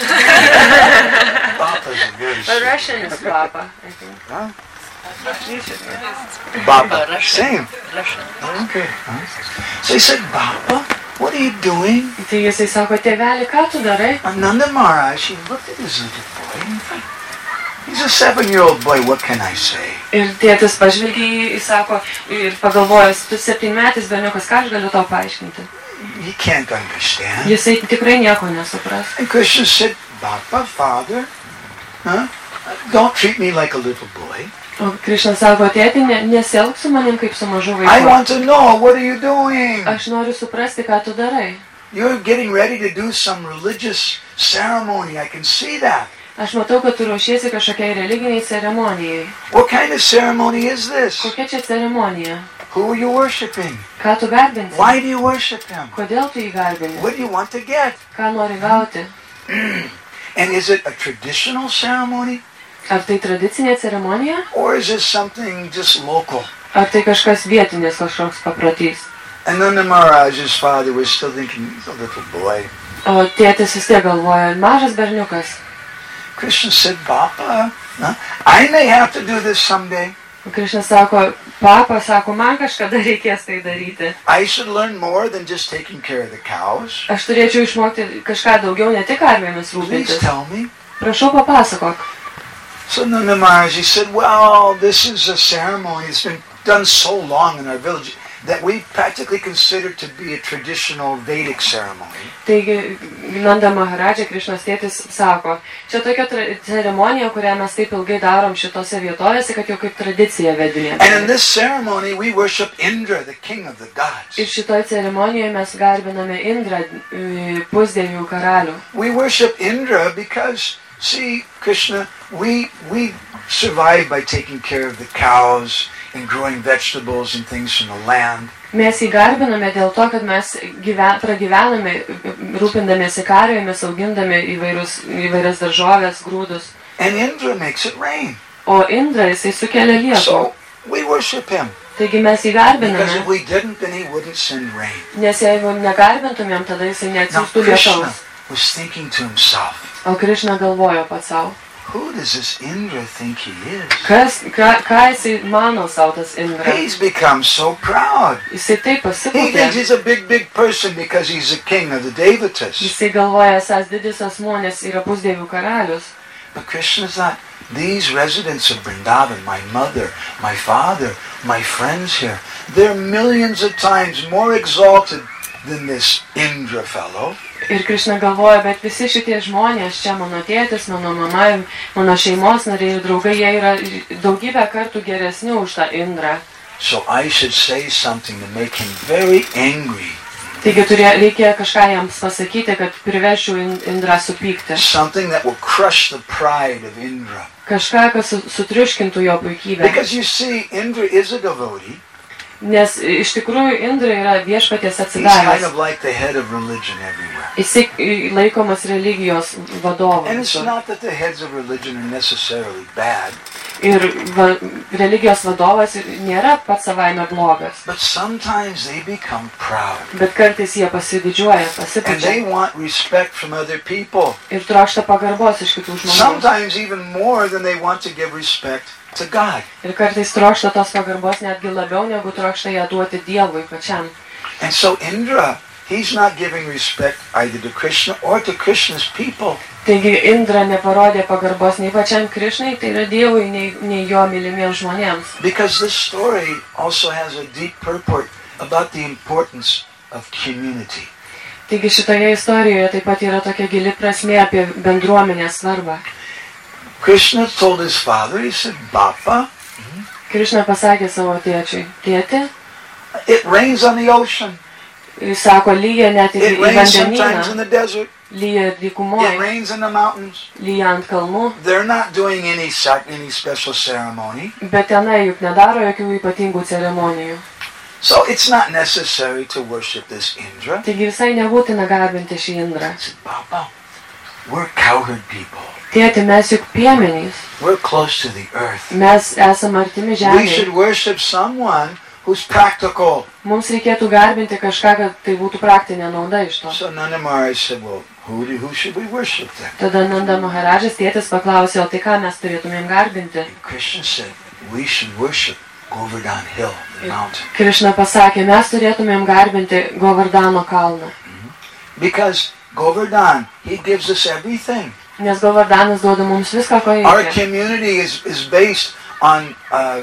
Bapa is a very But sweet. Russian is bapa, I think. Huh? You should know. Baba. Same. Okay. So he said, Baba, what are you doing? Tai jisai sako, tėvelį, ką tu darai? Ananda Maharaj, he looked at his little boy. He's a 7-year-old boy, what can I say? Ir tėtis pažvelgė į sako, ir pagalvojęs, tu 7-metis berniukas, ką aš galiu tau paaiškinti? He can't understand. Jisai tikrai nieko nesupras. And Krishna said, Baba, father, huh? Don't treat me like a little boy. O Krišna sako, tėti, nesielg su manim kaip su mažu I vaiku. want to know, what are you doing? Aš noriu suprasti, ką tu darai. You're getting ready to do some religious ceremony. I can see that. Aš matau, kad tu ruošiesi kažkokiai religiniai ceremonijai. What kind of ceremony is this? Kokia čia ceremonija? Who are you worshiping? Ką tu garbinsi? Why do you worship him? Kodėl tu jį garbini? What do you want to get? Ką nori gauti? And is it a traditional ceremony? Ar tai tradicinė ceremonija? Or is it something just local? Ar tai kažkas vietinės, kažkoks paprotys? And Nanda Maharaj's father was still thinking, he's a little boy. O tėtis vis tiek galvoja, mažas berniukas. Krishna said, Bapa, I may have to do this someday. Krišna sako, papa sako, man kažkada reikės tai daryti. I should learn more than just taking care of the cows. Aš turėčiau išmokti kažką daugiau, ne tik karvėmis Please rūpintis. tell me. Prašau, papasakok. So Nanda Maharaj, he said, well, this is a ceremony. It's been done so long in our village that we practically consider to be a traditional Vedic ceremony. Taigi, Nanda Maharadža, Krišnos tėtis, sako, čia tokia ceremonija, kurią mes taip ilgai darom šitose vietovėse, kad jau kaip tradicija vedinė. And in this ceremony, we worship Indra, the king of the gods. Ir šitoje ceremonijoje mes garbiname Indrą, pusdievių karalių. We worship Indra because, see, Krishna, we survive by taking care of the cows and growing vegetables and things from the land. Mes jį garbiname dėl to, kad mes pragyvename, rūpindamiesi karvėmis, augindami įvairias daržovės, grūdus. And Indra makes it rain. O Indra, jisai sukelia lietų. So we worship him. Taigi mes jį Because garbiname, if we didn't, then he wouldn't send rain. nes jeigu negarbintumėm, tada jisai Now neatsiųstų Krishna lietaus. was thinking to himself, O Krišna galvojo pats savo. who does this Indra think he is? Ką jisai mano savo tas Indra? He's become so proud. Jisai taip He thinks pasipūtė. he's a big person because he's the king of the Devatas. Jisai galvoja, esas didis asmuo, nes yra pusdievių karalius. But Krishna thought, these residents of Vrindavan, my mother, my father, my friends here, they're millions of times more exalted than this Indra fellow. Ir Krišna galvoja, bet visi šitie žmonės čia, mano tėtis, mano mama, mano šeimos nariai ir draugai, jie yra daugybę kartų geresni už tą Indrą. So I should say something to make him very angry. Taigi reikia kažką jiems pasakyti, kad priverčiau Indrą supykti. Something that will crush the pride of Indra. Kažką, kas sutriuškintų jo puikybę. Because you see, Indra is a devotee. Nes iš tikrųjų Indra yra viešpaties He's kind atsidavęs. of like the head of religion everywhere. Jisai laikomas religijos vadovu. And it's not that the heads of religion are necessarily bad, Ir religijos vadovas nėra pats savaime blogas. but sometimes they become proud. Bet kartais jie pasididžiuoja, And they pasipučia want respect from other people. ir trokšta pagarbos iš kitų žmonių. Sometimes even more than they want to give respect to God. Ir kartais trokšta tos pagarbos netgi labiau, negu trokšta ją duoti Dievui pačiam. And so Indra, he's not giving respect either to Krishna or to Krishna's people. Taigi Indra neparodė pagarbos nei pačiam Krišnai, tai yra Dievui, nei jo mylimiems žmonėms. Because this story also has a deep purport about the importance of community. Taigi šitoje istorijoje taip pat yra tokia gili prasmė apie bendruomenės svarbą. Krishna told his father, he said, Bapa, Krišna pasakė savo tėčiui, tėti, it rains on the ocean. jis sako, lyja net į It rains sometimes in vandenyną, the desert. lyja It dykumoje, rains in the mountains. lyja ant kalnų, They're not doing any special ceremony. bet tenai juk nedaro jokių ypatingų ceremonijų. So it's not necessary to worship this Indra. Taigi visai nebūtina garbinti šį Indrą. I said, Papa, we're cowherd people. Tėti, mes juk piemenys, We're close to the earth. mes esame artimi We žemėje. should worship someone who's practical. Mums reikėtų garbinti kažką, kad tai būtų praktinė nauda iš to. So Nanda Maharaj said, well, who should we worship then? Tada Nanda Maharadžas tėtis paklausė, o tai ką mes turėtumėm garbinti? And Krishna said, we should worship Govardhan Hill, the mountain. Krišna pasakė, mes turėtumėm garbinti Govardhano kalną. Because Govardhan, he gives us everything. Nes Govardhanas duoda mums viską, ko Our reikia. community is based on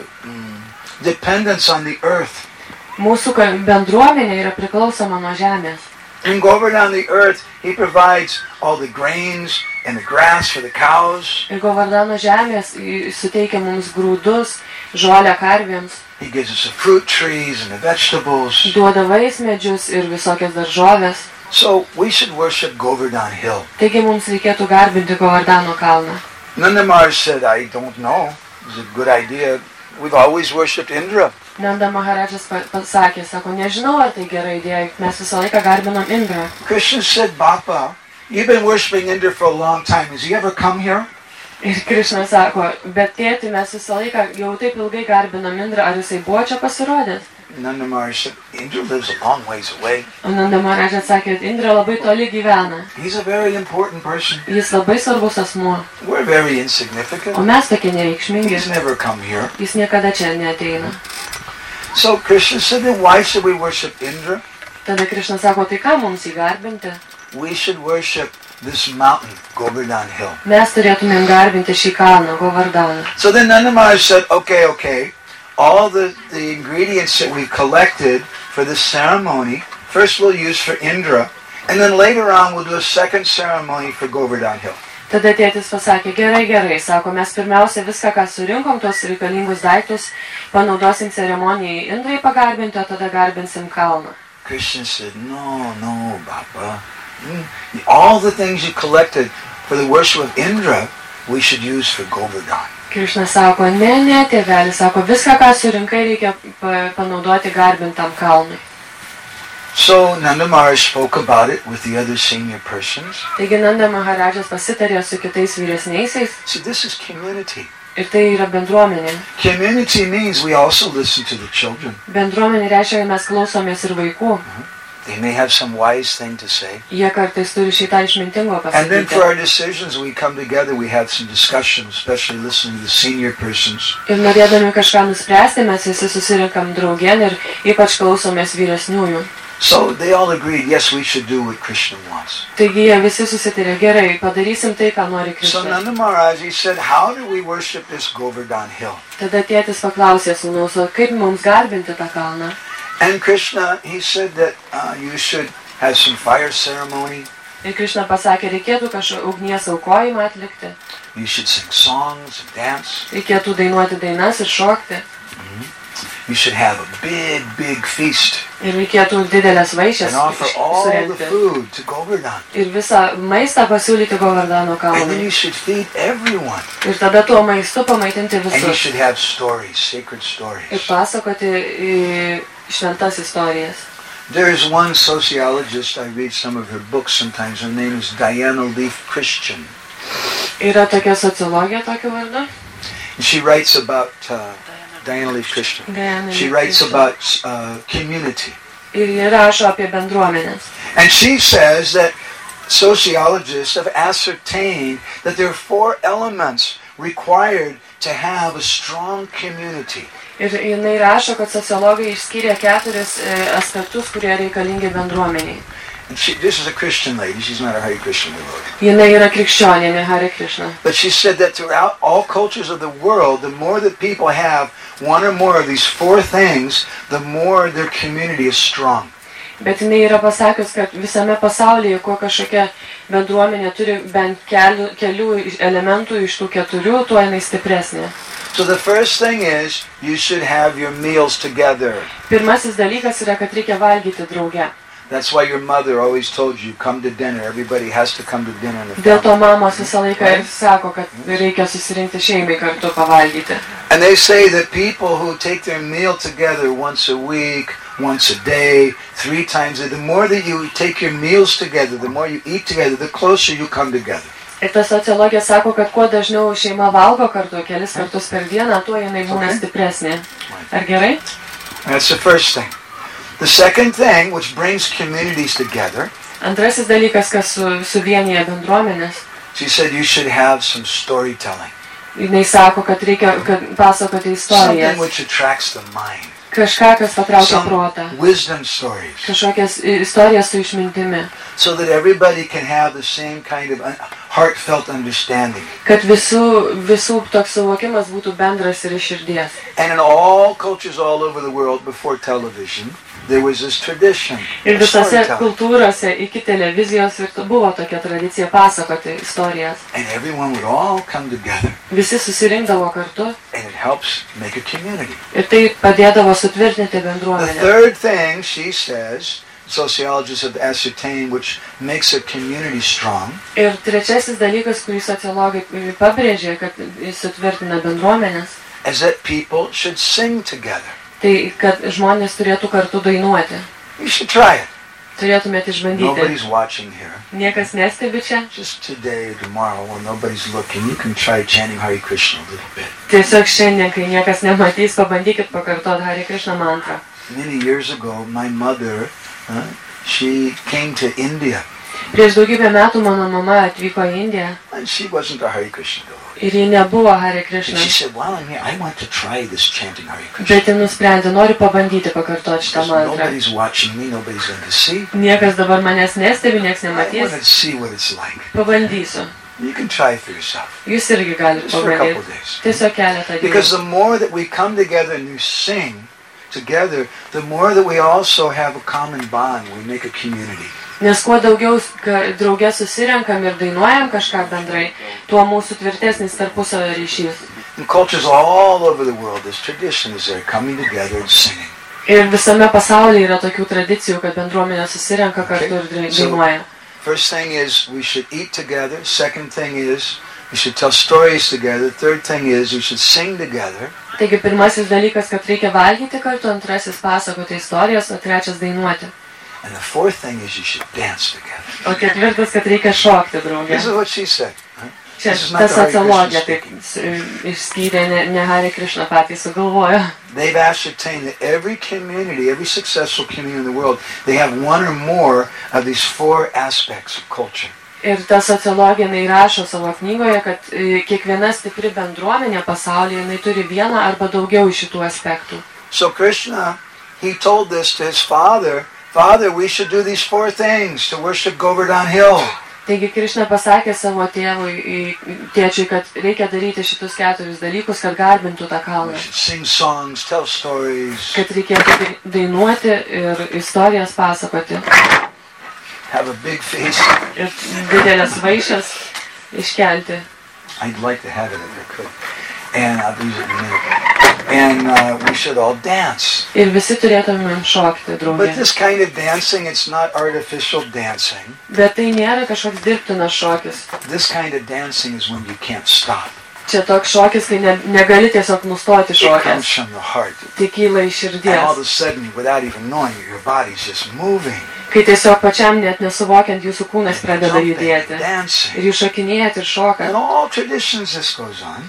dependence on the earth. Mūsų bendruomenė yra priklausoma nuo žemės. In Govardhan, the earth, he provides all the grains and the grass for the cows. Ir Govardhano žemės suteikia mums grūdus, žolę karvėms, He gives us the fruit trees and the vegetables. duoda vaismedžius ir visokias daržovės. So we should worship Govardhan Hill. Taigi mums reikėtų garbinti Govardhano kalną. Nanda Maharaj said, I don't know. It's a good idea. We've always worshipped Indra. Nanda Maharadžas pasakė, sako, nežinau, ar tai gera idėja, mes visą laiką garbinam Indrą. Krishna said, Bappa, you've been worshiping Indra for a long time. Has he ever come here? Ir Krishna sako, bet tėti, mes visą laiką jau taip ilgai garbinam Indrą, ar jisai buvo čia pasirodęs? Nanda Maharaj said, Indra lives a long ways away. O Nanda Maharadžas sakė, Indra labai toli gyvena. He's a very important person. Jis labai svarbus asmuo. We're very insignificant. O mes tokie nereikšmingi. He's never come here. Jis niekada čia neateina. So Krishna said, then why should we worship Indra? Tada Krishna sako, tai ką mums įgarbinti? We should worship this mountain, Govardhan Hill. Mes turėtumėm garbinti šį kalną, Govardhaną. So then Nanda Maharaj said, okay. All the ingredients that we collected for this ceremony, first we'll use for Indra, and then later on we'll do a second ceremony for Govardhan Hill. Tada tėtis pasakė, gerai, sako, mes pirmiausia viską, ką surinkom, tos reikalingus daiktus, panaudosim ceremonijai Indrai pagarbinti, o tada garbinsim kalną. Krishna said, no, Bappa. All the things you collected for the worship of Indra, we should use for Govardhan. Krishna sako, ne, tėvelis, sako, viską, ką surinkai, reikia panaudoti garbintam kalnui. So Nanda Maharaj spoke about it with the other senior persons. Taigi Nanda Maharadžas pasitarė su kitais vyresniaisiais. So this is community. Ir tai yra bendruomenė. Community means we also listen to the children. Bendruomenė reiškia, kad mes klausomės ir vaikų. They may have some wise thing to say. Jie kartais turi šitą išmintingo pasakyti. And then for our decisions, we come together, we have some discussion, especially listening to the senior persons. Ir norėdami kažką nuspręsti, mes visi susirinkam draugien ir ypač klausomės vyresniųjų. So they all agreed, yes, we should do what Krishna wants. Taigi jie visi susitarė, gerai, padarysim tai, ką nori So Krishna. Nanda Maharaj, he said, how do we worship this Govardhan Hill? Tada tėtis paklausė sūnaus, kaip mums garbinti tą kalną. And Krishna, he said that you should have some fire ceremony. Ir Krishna pasakė, reikėtų kažkokį ugnies aukojimą atlikti. You should sing songs and dance. Reikėtų dainuoti dainas ir šokti. You should have a big feast. Ir reikėtų didelės vaišės And offer all the surengti. food to Govardhan. Ir visą maistą pasiūlyti Govardhano And then kalnui. you should feed everyone. Ir tada tuo maistu pamaitinti And you visus. should have stories, sacred Ir stories. pasakoti šventas istorijas. There is one sociologist, I read some of her books sometimes, her name is Diana Leaf Christian. Yra tokia sociologija tokiu vardu. And she writes about, Diana Leaf Christian. She writes about community. Ir ji rašo apie bendruomenės. And she says that sociologists have ascertained that there are 4 elements required to have a strong community. Ir jinai rašo, kad sociologai išskyrė 4 aspektus, kurie reikalingi bendruomeniai. And this is a Christian lady, she's not a Hare Krishna devotee. Jinai yra krikščionė, ne Hare Krishna. But she said that throughout all cultures of the world, the more that people have one or more of these 4 things, the more their community is strong. Bet jinai yra pasakius, kad visame pasaulyje, kuo kažkokia bendruomenė turi bent kelių elementų iš tų 4, tuo jinai stipresnė. So the first thing is, you should have your meals together. Pirmasis dalykas yra, kad reikia valgyti drauge. That's why your mother always told you, come to dinner. Everybody has to come to dinner in the Dėl to family. mamos visą laiką ir sako, kad reikia susirinkti šeimai kartu pavalgyti. And they say that people who take their meal together once a week, once a day, 3 times a day, the more that you take your meals together, the more you eat together, the closer you come together. Ir ta sociologija sako, kad kuo dažniau šeima valgo kartu, kelis kartus per dieną, tuo jinai būna stipresnė. Ar gerai? That's the first thing. The second thing, which brings communities together, Antrasis dalykas, kas suvienyje bendruomenės. she said you should have some storytelling. Jinai sako, kad reikia pasakoti Something istorijas. which attracts the mind. Kažką, kas patraukia protą. Some wisdom stories. Kažkokias istorijas su išmintimi. So that everybody can have the same kind of heartfelt understanding. Kad visų toks suvokimas būtų bendras ir iš širdies. And in all cultures all over the world before television, there was this tradition Ir of visose storytelling. kultūrose iki televizijos ir buvo tokia tradicija pasakoti istorijas. And everyone would all come together. Visi susirinkdavo kartu And it helps make a community. ir tai padėdavo sutvirtinti The bendruomenę. third thing, she says, sociologists have ascertained, which makes a community strong, Ir trečiasis dalykas, kurį sociologai pabrėžė, kad jis sutvirtina bendruomenės, is that people should sing together. Tai kad žmonės turėtų kartu dainuoti. You should try it. Turėtumėte išbandyti. Nobody's watching here. Niekas nestebi čia. Just today, tomorrow, when nobody's looking, you can try chanting Hare Krishna a little bit. Tiesiog šiandien, kai niekas nematys, pabandykit pakartoti Hare Krishna mantrą. Many years ago, my mother, she came to India. Prieš daugybę metų mano mama atvyko į Indiją. And she wasn't a Hare Krishna devotee. Ir ji nebuvo Hare And Krishna. she said, while I'm here, I want to try this chanting Hare Krishna. Bet ji nusprendė, noriu pabandyti pakartoti šitą Because mantrą. nobody's watching me, nobody's going to see. Niekas dabar manęs nestebi, niekas I nematys. want to see what it's like. Pabandysiu. You can try it for yourself. Jūs irgi galite Just for a couple pabandyti. days. Tiesiog keletą Because dienų. the more that we come together and we sing together, the more that we also have a common bond. We make a community. Nes kuo daugiau draugė susirenkam ir dainuojam kažką bendrai, tuo mūsų tvirtesnis tarpusavio ryšys. In cultures all over the world, there's traditions that are coming together and singing. Ir visame pasaulyje yra tokių tradicijų, kad bendruomenė susirenka kartu ir dainuoja. First thing is we should eat together. Second thing is we should tell stories together. Third thing is we should sing together. Taigi pirmasis dalykas, kad reikia valgyti kartu, antrasis pasakoti istorijas, o trečias dainuoti. And the fourth thing is you should dance together. O ketvirtas, kad reikia šokti draugė. This is what she said. Čia This is not ta the Hare sociologija Krishna taip išskyrė, ne Hare Krishna patys sugalvojo. They've ascertained that every community, every successful community in the world, they have one or more of these four aspects of culture. Ir ta sociologija jinai rašo savo knygoje, kad kiekviena stipri bendruomenė pasaulyje jinai turi vieną arba daugiau iš šitų aspektų. So Krishna, he told this to his father, Father, we should do these four things to worship Govardhan Hill. Taigi Krišna pasakė savo tėčiui, kad reikia daryti šitus keturis dalykus, kad garbintų tą kalną. We should sing songs, tell stories, Kad reikėtų dainuoti ir istorijas pasakoti. have a big feast. Ir didelės vaišes iškelti. I'd like to have it if I could. And I'll use it in a minute. And we should all dance. Ir visi turėtumėm šokti, But draugė. this kind of dancing, it's not artificial dancing. Bet tai nėra kažkoks dirbtinas šokis. This kind of dancing is when you can't stop. Čia toks šokis, kai negali tiesiog nustoti It comes šokęs. from the heart. Tai kyla iš And all of širdies. a sudden, without even knowing it, your body's just moving. Kai tiesiog pačiam net nesuvokiant jūsų kūnas pradeda Jumping, judėti. dancing. Ir jūs šokinėjat ir In šokat. all traditions, this goes on.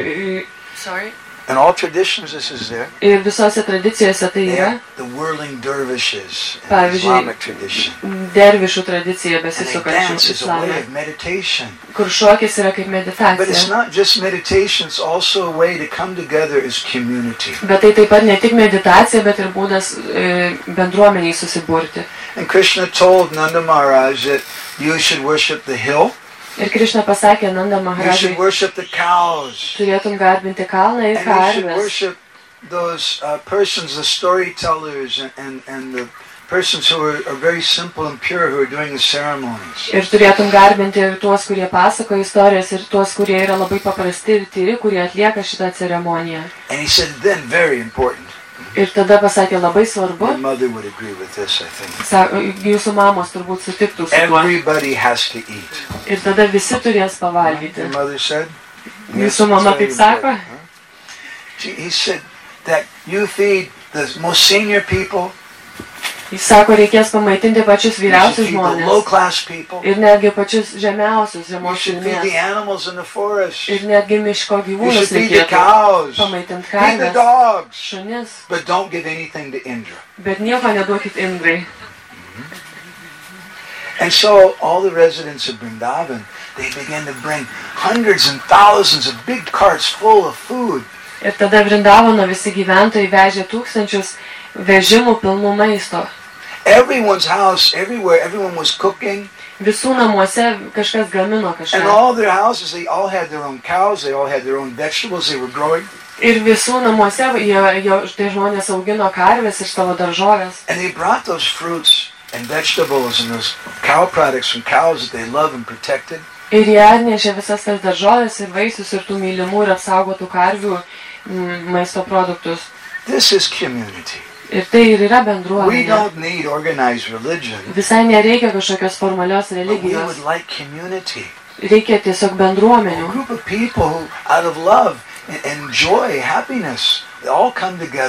In all traditions, this is there. Ir visose tradicijose tai They yra. have the whirling dervishes in the Pavyzdžiui, Islamic tradition. Dervišų tradicija And they besisukančių dance as a way islame. of meditation. Kur šokis yra kaip But it's meditacija. not just meditation, it's also a way to come together as community. Bet tai taip pat ne tik meditacija, bet ir būdas bendruomeniai susiburti. And Krishna told Nanda Maharaj that you should worship the hill, Ir Krišna pasakė Nanda you Maharajui, should worship the cows, turėtum garbinti kalną ir and you should karves. worship those persons, the storytellers, and the persons who are very simple and pure who are doing the ceremonies. Ir turėtum garbinti ir tuos, kurie pasako istorijas, ir tuos, kurie yra labai paprasti ir tyri, kurie atlieka šitą ceremoniją. And he said, then, very important, Ir tada pasakė labai svarbu, your mother would agree with this, I think. jūsų mamos turbūt sutiktų su tuo. Everybody has to eat. Ir tada visi turės pavalgyti. Your mother said? Jūsų mama taip sako? He said that you feed the most senior people, Jis sako, reikės pamaitinti pačius you should vyriausius feed the low žmonės. class people, Ir netgi pačius žemiausius you žemos should feed the kilmės. animals in the forest, Ir netgi miško you gyvūnus should feed the reikėtų cows, pamaitinti feed the karves, dogs, šunis, but don't give anything to Indra. bet nieko neduokit Indrai. And so all the residents of Vrindavan, they began to bring hundreds and thousands of big carts full of food. Ir tada Vrindavono visi gyventojai vežė tūkstančius vežimų pilnų maisto. Everyone's house, everywhere, everyone was cooking. Visų namuose kažkas gamino And kažką. all their houses, they all had their own cows, they all had their own vegetables they were growing. Ir visų namuose tai žmonės augino karves ir savo daržovės. And they brought those fruits and vegetables and those cow products from cows that they love and protected. Ir jie atnešė visas tas daržovės ir vaisius ir tų mylimų ir apsaugotų karvių maisto produktus. This is community. Ir tai ir yra We bendruomenė. don't need organized religion, Visai nereikia kažkokios formalios but we religijos. would like community. Reikia tiesiog A bendruomenių. group of people who, out of love and joy, happiness, they all come together.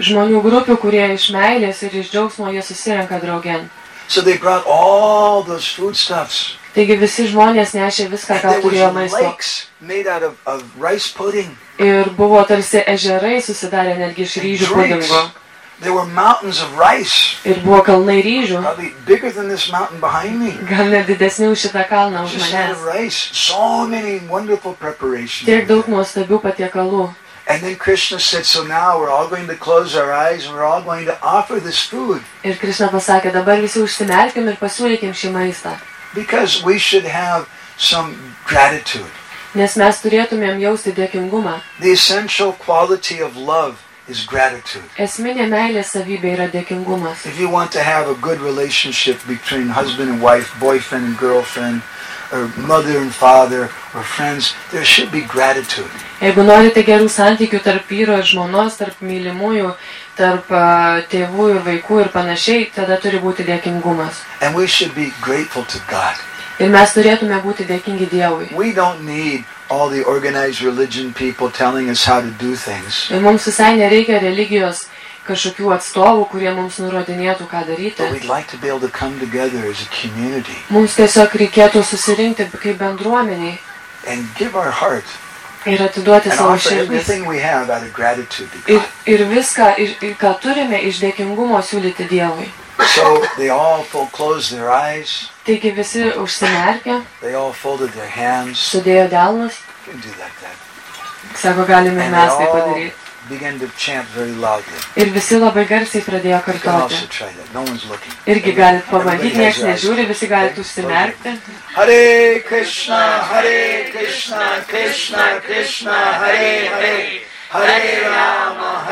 žmonių grupių, kurie iš meilės ir iš džiaugsmo jie susirenka draugėn. So they brought all those foodstuffs. Taigi visi žmonės nešė viską, And ką there turėjo was maisto. lakes made out of rice pudding. Ir buvo tarsi ežerai susidarę netgi iš ryžių Drinks. pudingo. There were mountains of rice, Ir buvo kalnai ryžių, probably bigger than this mountain behind me. gal net didesni už šitą kalną už Just out manęs. of rice. So many wonderful preparations. Tiek daug nuostabių patiekalų. And then Krishna said, so now we're all going to close our eyes and we're all going to offer this food Ir Krišna pasakė, dabar visi užsimerkim ir pasiūlykim šį maistą. because we should have some gratitude. Nes mes turėtumėm jausti dėkingumą. The essential quality of love is gratitude. Esminė meilės savybė yra dėkingumas. If you want to have a good relationship between husband and wife, boyfriend and girlfriend, or mother and father, or friends, there should be gratitude. Jeigu norite gerų santykių tarp vyro ir žmonos, tarp mylimųjų, tarp tėvų ir vaikų ir panašiai, tada turi būti dėkingumas. And we should be grateful to God. Ir mes turėtume būti dėkingi Dievui. We don't need all the organized religion people telling us how to do things. Ir mums visai nereikia religijos kažkokių atstovų, kurie mums nurodinėtų, ką daryti. But we'd like to be able to come together as a community Mums tiesiog reikėtų susirinkti kaip bendruomeniai and give our heart ir atiduoti and savo offer širdis. everything we have out of gratitude to God. Ir viską, ką turime, iš dėkingumo siūlyti Dievui. So they all closed their eyes, Taigi visi užsimerkė, they all folded their hands. sudėjo delnus, You can do that. sako, galime And mes tai they all padaryti. began to chant very loudly. Ir visi labai garsiai pradėjo You can kartoti. also try that. No one's looking. Irgi galit pabandyti, Everybody nieks has their eyes. nežiūri, visi galit Okay? užsimerkti. Hare Krishna, Hare Krishna, Krishna Krishna, Hare Hare, Hare Rama,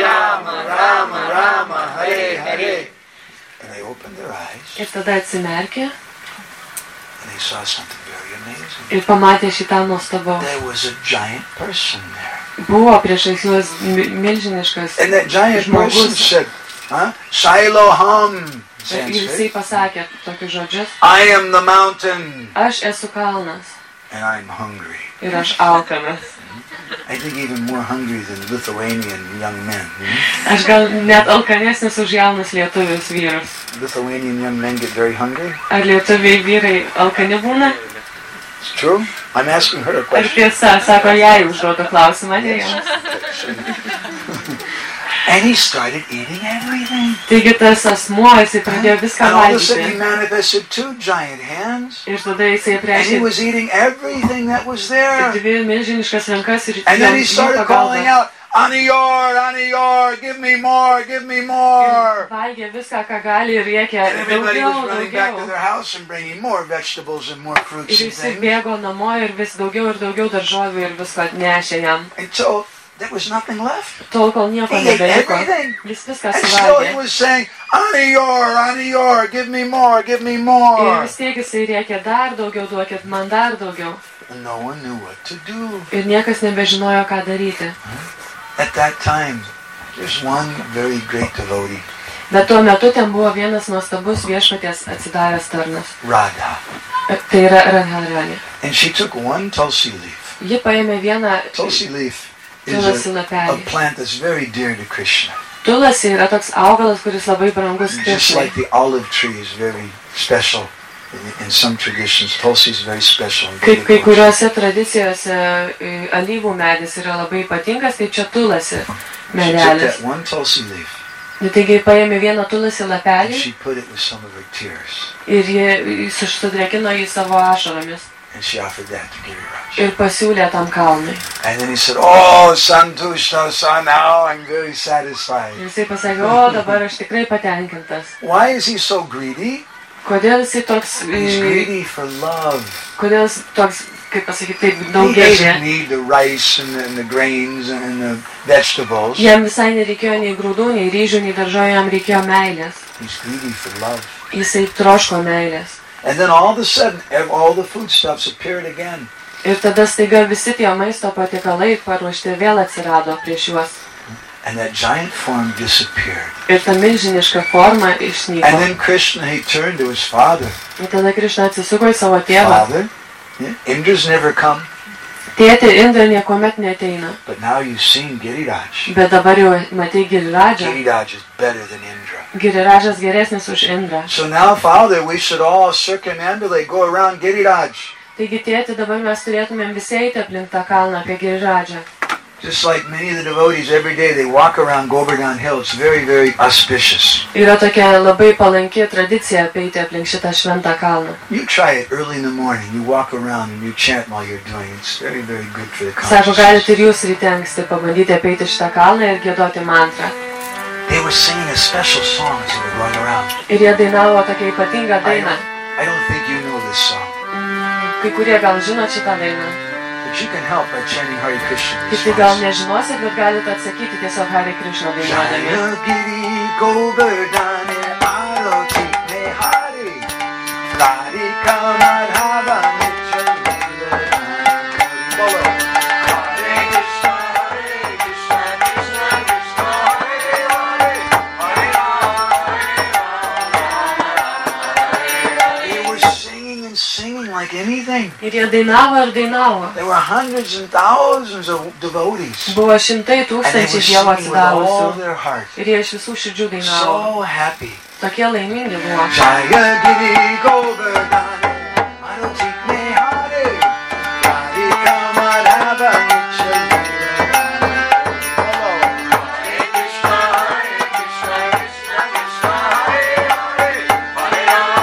Rama Rama, Hare Hare. And they opened their eyes Ir tada atsimerkė and they saw something very amazing. ir pamatė šitą nuostabaus. There was a giant person there. Buvo priešais juos milžiniškas And that giant person žmogus. said, Shailoham, Ir jisai Sanskrit, pasakė tokius žodžius. I am the mountain Aš esu kalnas and I'm hungry. ir aš alkanas. I think even more hungry than Lithuanian young men. Aš gal net alkanesnis už jaunus lietuvius vyrus. Lithuanian young men get very hungry. Ar lietuviai vyrai alkani būna? It's true. I'm asking her a Ar question. tiesa, sako, jai užduodu klausimą, ne jums. And he started eating everything. Taigi tas asmuo, jisai pradėjo viską And all of a sudden he valgyti. manifested two giant hands. Ir tada jisai And he priešė was eating everything that was there. dvi milžiniškas rankas ir And then he jų started calling pagalba. out, Aniyor, give me more, give me Ir more. valgė viską, ką gali ir rėkė And everybody daugiau, was running back to daugiau. their house and bringing more vegetables and more fruits Ir and jisai things. bėgo namo ir vis daugiau ir daugiau daržovių ir visko atnešė jam. Until there was nothing left. Tol, kol nieko He ate nebeliko. everything. Jis viską And still he suvalgė. was saying, Aniyor, give me more, give me Ir more. vis tiek jisai rėkė dar daugiau, duokit man dar daugiau. And no one knew what to do. Ir niekas nebežinojo, ką daryti. At that time, there's one very great devotee, Bet tuo metu ten buvo vienas nuostabus viešpaties atsidavęs tarnas. Radha. Tai yra Radharani. And she took one tulsi leaf. Ji paėmė vieną Tulsi leaf tulasi is a lapelį. plant that's very dear to Krishna. Tulasi yra toks augalas, kuris labai brangus Just Krishnai. like the olive tree is very special in some traditions, tulsi is very special. in Kai Vedic culture. kuriuose tradicijose alyvų medis yra labai ypatingas, tai čia tulasi She took medelis. that one tulsi leaf Taigi paėmė vieną tulasi and lapelį she put it with some of her tears. ir ji sudrėkino jį savo ašaromis And she offered that to Giriraj. ir pasiūlė tam kalnui. And then he said, oh, Santushta, son, now I'm very satisfied. Ir jisai pasakė, o dabar aš tikrai patenkintas. Why is he so greedy? Kodėl jisai toks, He's greedy for love. kodėl jis toks, kaip pasakyti, taip He daug doesn't geidė. need the rice and the grains and the vegetables. Jam visai nereikėjo nei grūdų, nei ryžių, nei daržovių, jam reikėjo meilės. He's greedy for love. Jisai troško meilės. And then all of a sudden, all the foodstuffs appeared again. Ir tada staiga visi tie maisto patiekalai paruošti vėl atsirado prieš juos. And that giant form disappeared. Ir ta milžiniška forma And išnyko. then Krishna, he turned to his father. Ir tada Krišna atsisuko į savo tėvą. Father, Indra's never come. Tėtė Indra niekuomet neateina. But now you've seen Giriraj. Bet dabar jau matei Girirają. Giriraj is better than Indra. Girirajas geresnis už Indrą. So now, Father, we should all circumambulate, go around Giriraj. Taigi, tėti, dabar mes turėtumėm visi eiti aplink tą kalną apie Girirają. Just like many of the devotees, every day they walk around Govardhan Hill. It's very, very auspicious. Yra tokia labai palanki tradicija apeiti aplink šitą šventą kalną. You try it early in the morning. You walk around and you chant while you're doing it. It's very, very good for the Sako, consciousness. galite ir jūs ryte anksti pabandyti apeiti šitą kalną ir giedoti mantrą. They were singing a special song as they were going around. Ir jie dainavo tokią ypatingą dainą. I don't think you know this song. Kai kurie gal žino šitą dainą. But you can help by chanting Hare Krishna. Kiti gal nežinosit, bet galite atsakyti tiesiog Hare Krishna dainuodami. Jaya Giri Govardhane Aroti Me Hari Radhika Madhava Mitchell Bolo. Hare Krishna, Krishna Krishna, Hare Hare, Hare Rama. They were singing and singing like anything. Ir jie dainavo ir dainavo. There were hundreds and thousands of devotees. Buvo šimtai And they were tūkstančiai Dievo singing with all atsidavusių. their heart. Ir jie iš visų širdžių dainavo. So happy. Tokie laimingi buvo. Jaya Giri Govardhane Aroti Me Hari Radhika Madhava Mitchell Bolo. Hare Krishna, Krishna Krishna, Hare Hare, Hare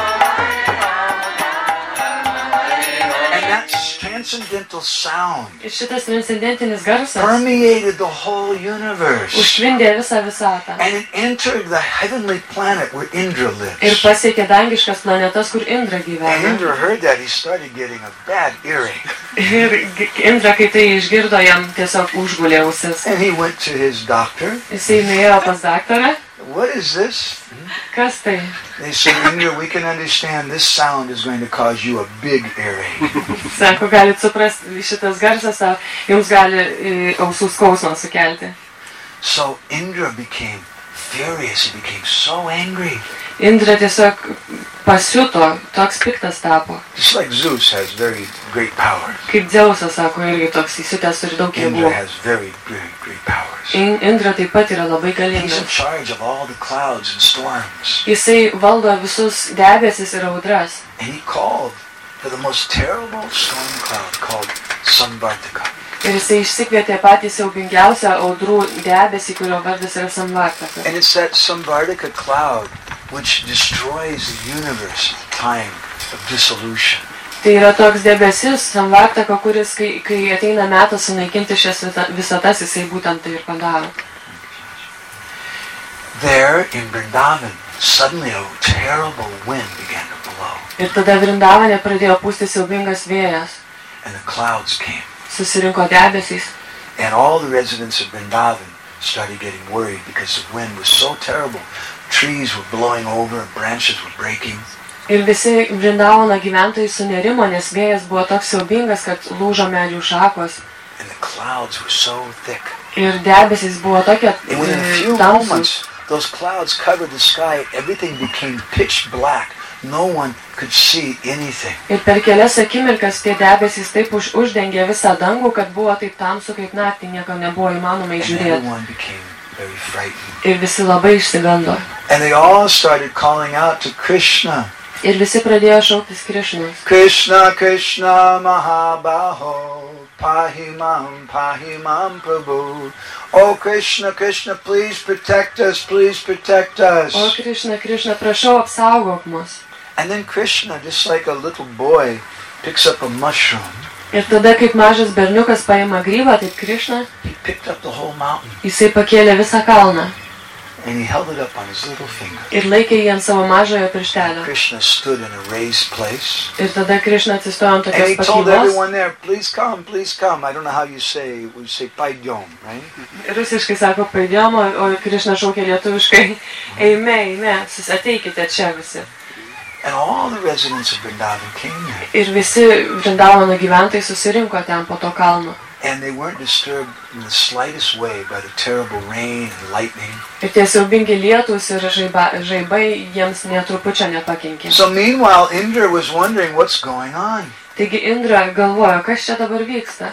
Rama. And that transcendental sound Ir šitas transcendentinis garsas permeated the whole universe. užtvindė visą visatą. And it entered the heavenly planet where Indra Ir lives. pasiekė dangiškas planetas, kur Indra And gyvena. Indra heard that, he started getting a bad earache. Ir Indra, kai tai išgirdo, jam tiesiog užgulė ausis. And he went to his doctor. Jisai nuėjo pas daktarą. What is this? Kas tai? They said, Indra, we can understand this sound is going to cause you a big earache. Sako, galit suprasti, šitas garsas jums gali ausų skausmą sukelti. So Indra became furious. He became so angry. Indra tiesiog pasiuto, toks piktas tapo. Just like Zeus has very great power. Kaip Dzeusas, sako, irgi toks įsiutęs turi daug Indra jėgų. has very, very great powers. Indra taip pat yra labai He's in galingas. charge of all the clouds and storms. Jisai valdo visus debesis ir audras. And he called for the most terrible storm cloud called Samvartaka. Ir jisai išsikvietė patį siaubingiausią audrų debesį, kurio vardas yra Samvartaka. And it's that Samvartaka cloud which destroys the universe at the time of dissolution. Tai yra toks debesis, Samvartaka, kuris, kai ateina metas sunaikinti šias visatas, jisai būtent tai ir padaro. There in Vrindavan, suddenly a terrible wind began to blow. Ir tada Vrindavane pradėjo pūsti siaubingas vėjas. And the clouds came. Susirinko debesys. And all the residents of Vrindavan started getting worried because the wind was so terrible. Trees were blowing over and branches were breaking. Ir visi Vrindavano gyventojai sunerimo, nes vėjas buvo toks siaubingas, kad lūžo medžių šakos. And the clouds were so thick. Ir debesys buvo tokie And within a few tamsūs. moments, those clouds covered the sky. Everything became pitch black. No one could see anything. Ir per kelias akimirkas tie debesys taip uždengė visą dangų, kad buvo taip tamsu kaip naktį, nieko nebuvo įmanoma And įžiūrėti. everyone became very frightened. Ir visi labai išsigando. And they all started calling out to Krishna. Ir visi pradėjo šauktis Krišnos. Krishna, Krishna, Mahabaho, Pahimam, Pahimam, Prabhu. Oh, Krishna, Krishna, please protect us, please protect us. O Krišna, Krišna, prašau apsaugok mus. And then Krishna, just like a little boy, picks up a mushroom. Ir tada, kaip mažas berniukas paima grybą, taip Krišna, He picked up the whole mountain jisai pakėlė visą kalną. and he held it up on his little finger. Ir laikė jį ant savo mažojo pirštelio. Krishna stood in a raised place. Ir tada Krišna atsistojo ant And tokios he told pakybos. everyone there, please come, please come. I don't know how you say, we say paidom, right? Rusiškai sako paidėmo, o Krišna šaukė lietuviškai. Eime, eime, ateikite čia visi. And all the residents of Vrindavan came there. Ir visi Vrindavano gyventojai susirinko ten po to kalno. And they weren't disturbed in the slightest way by the terrible rain and lightning. Ir tie siaubingi lietus ir žaibai jiems netrupučio nepakenkė. So meanwhile, Indra was wondering what's going on. Taigi Indra galvojo, kas čia dabar vyksta.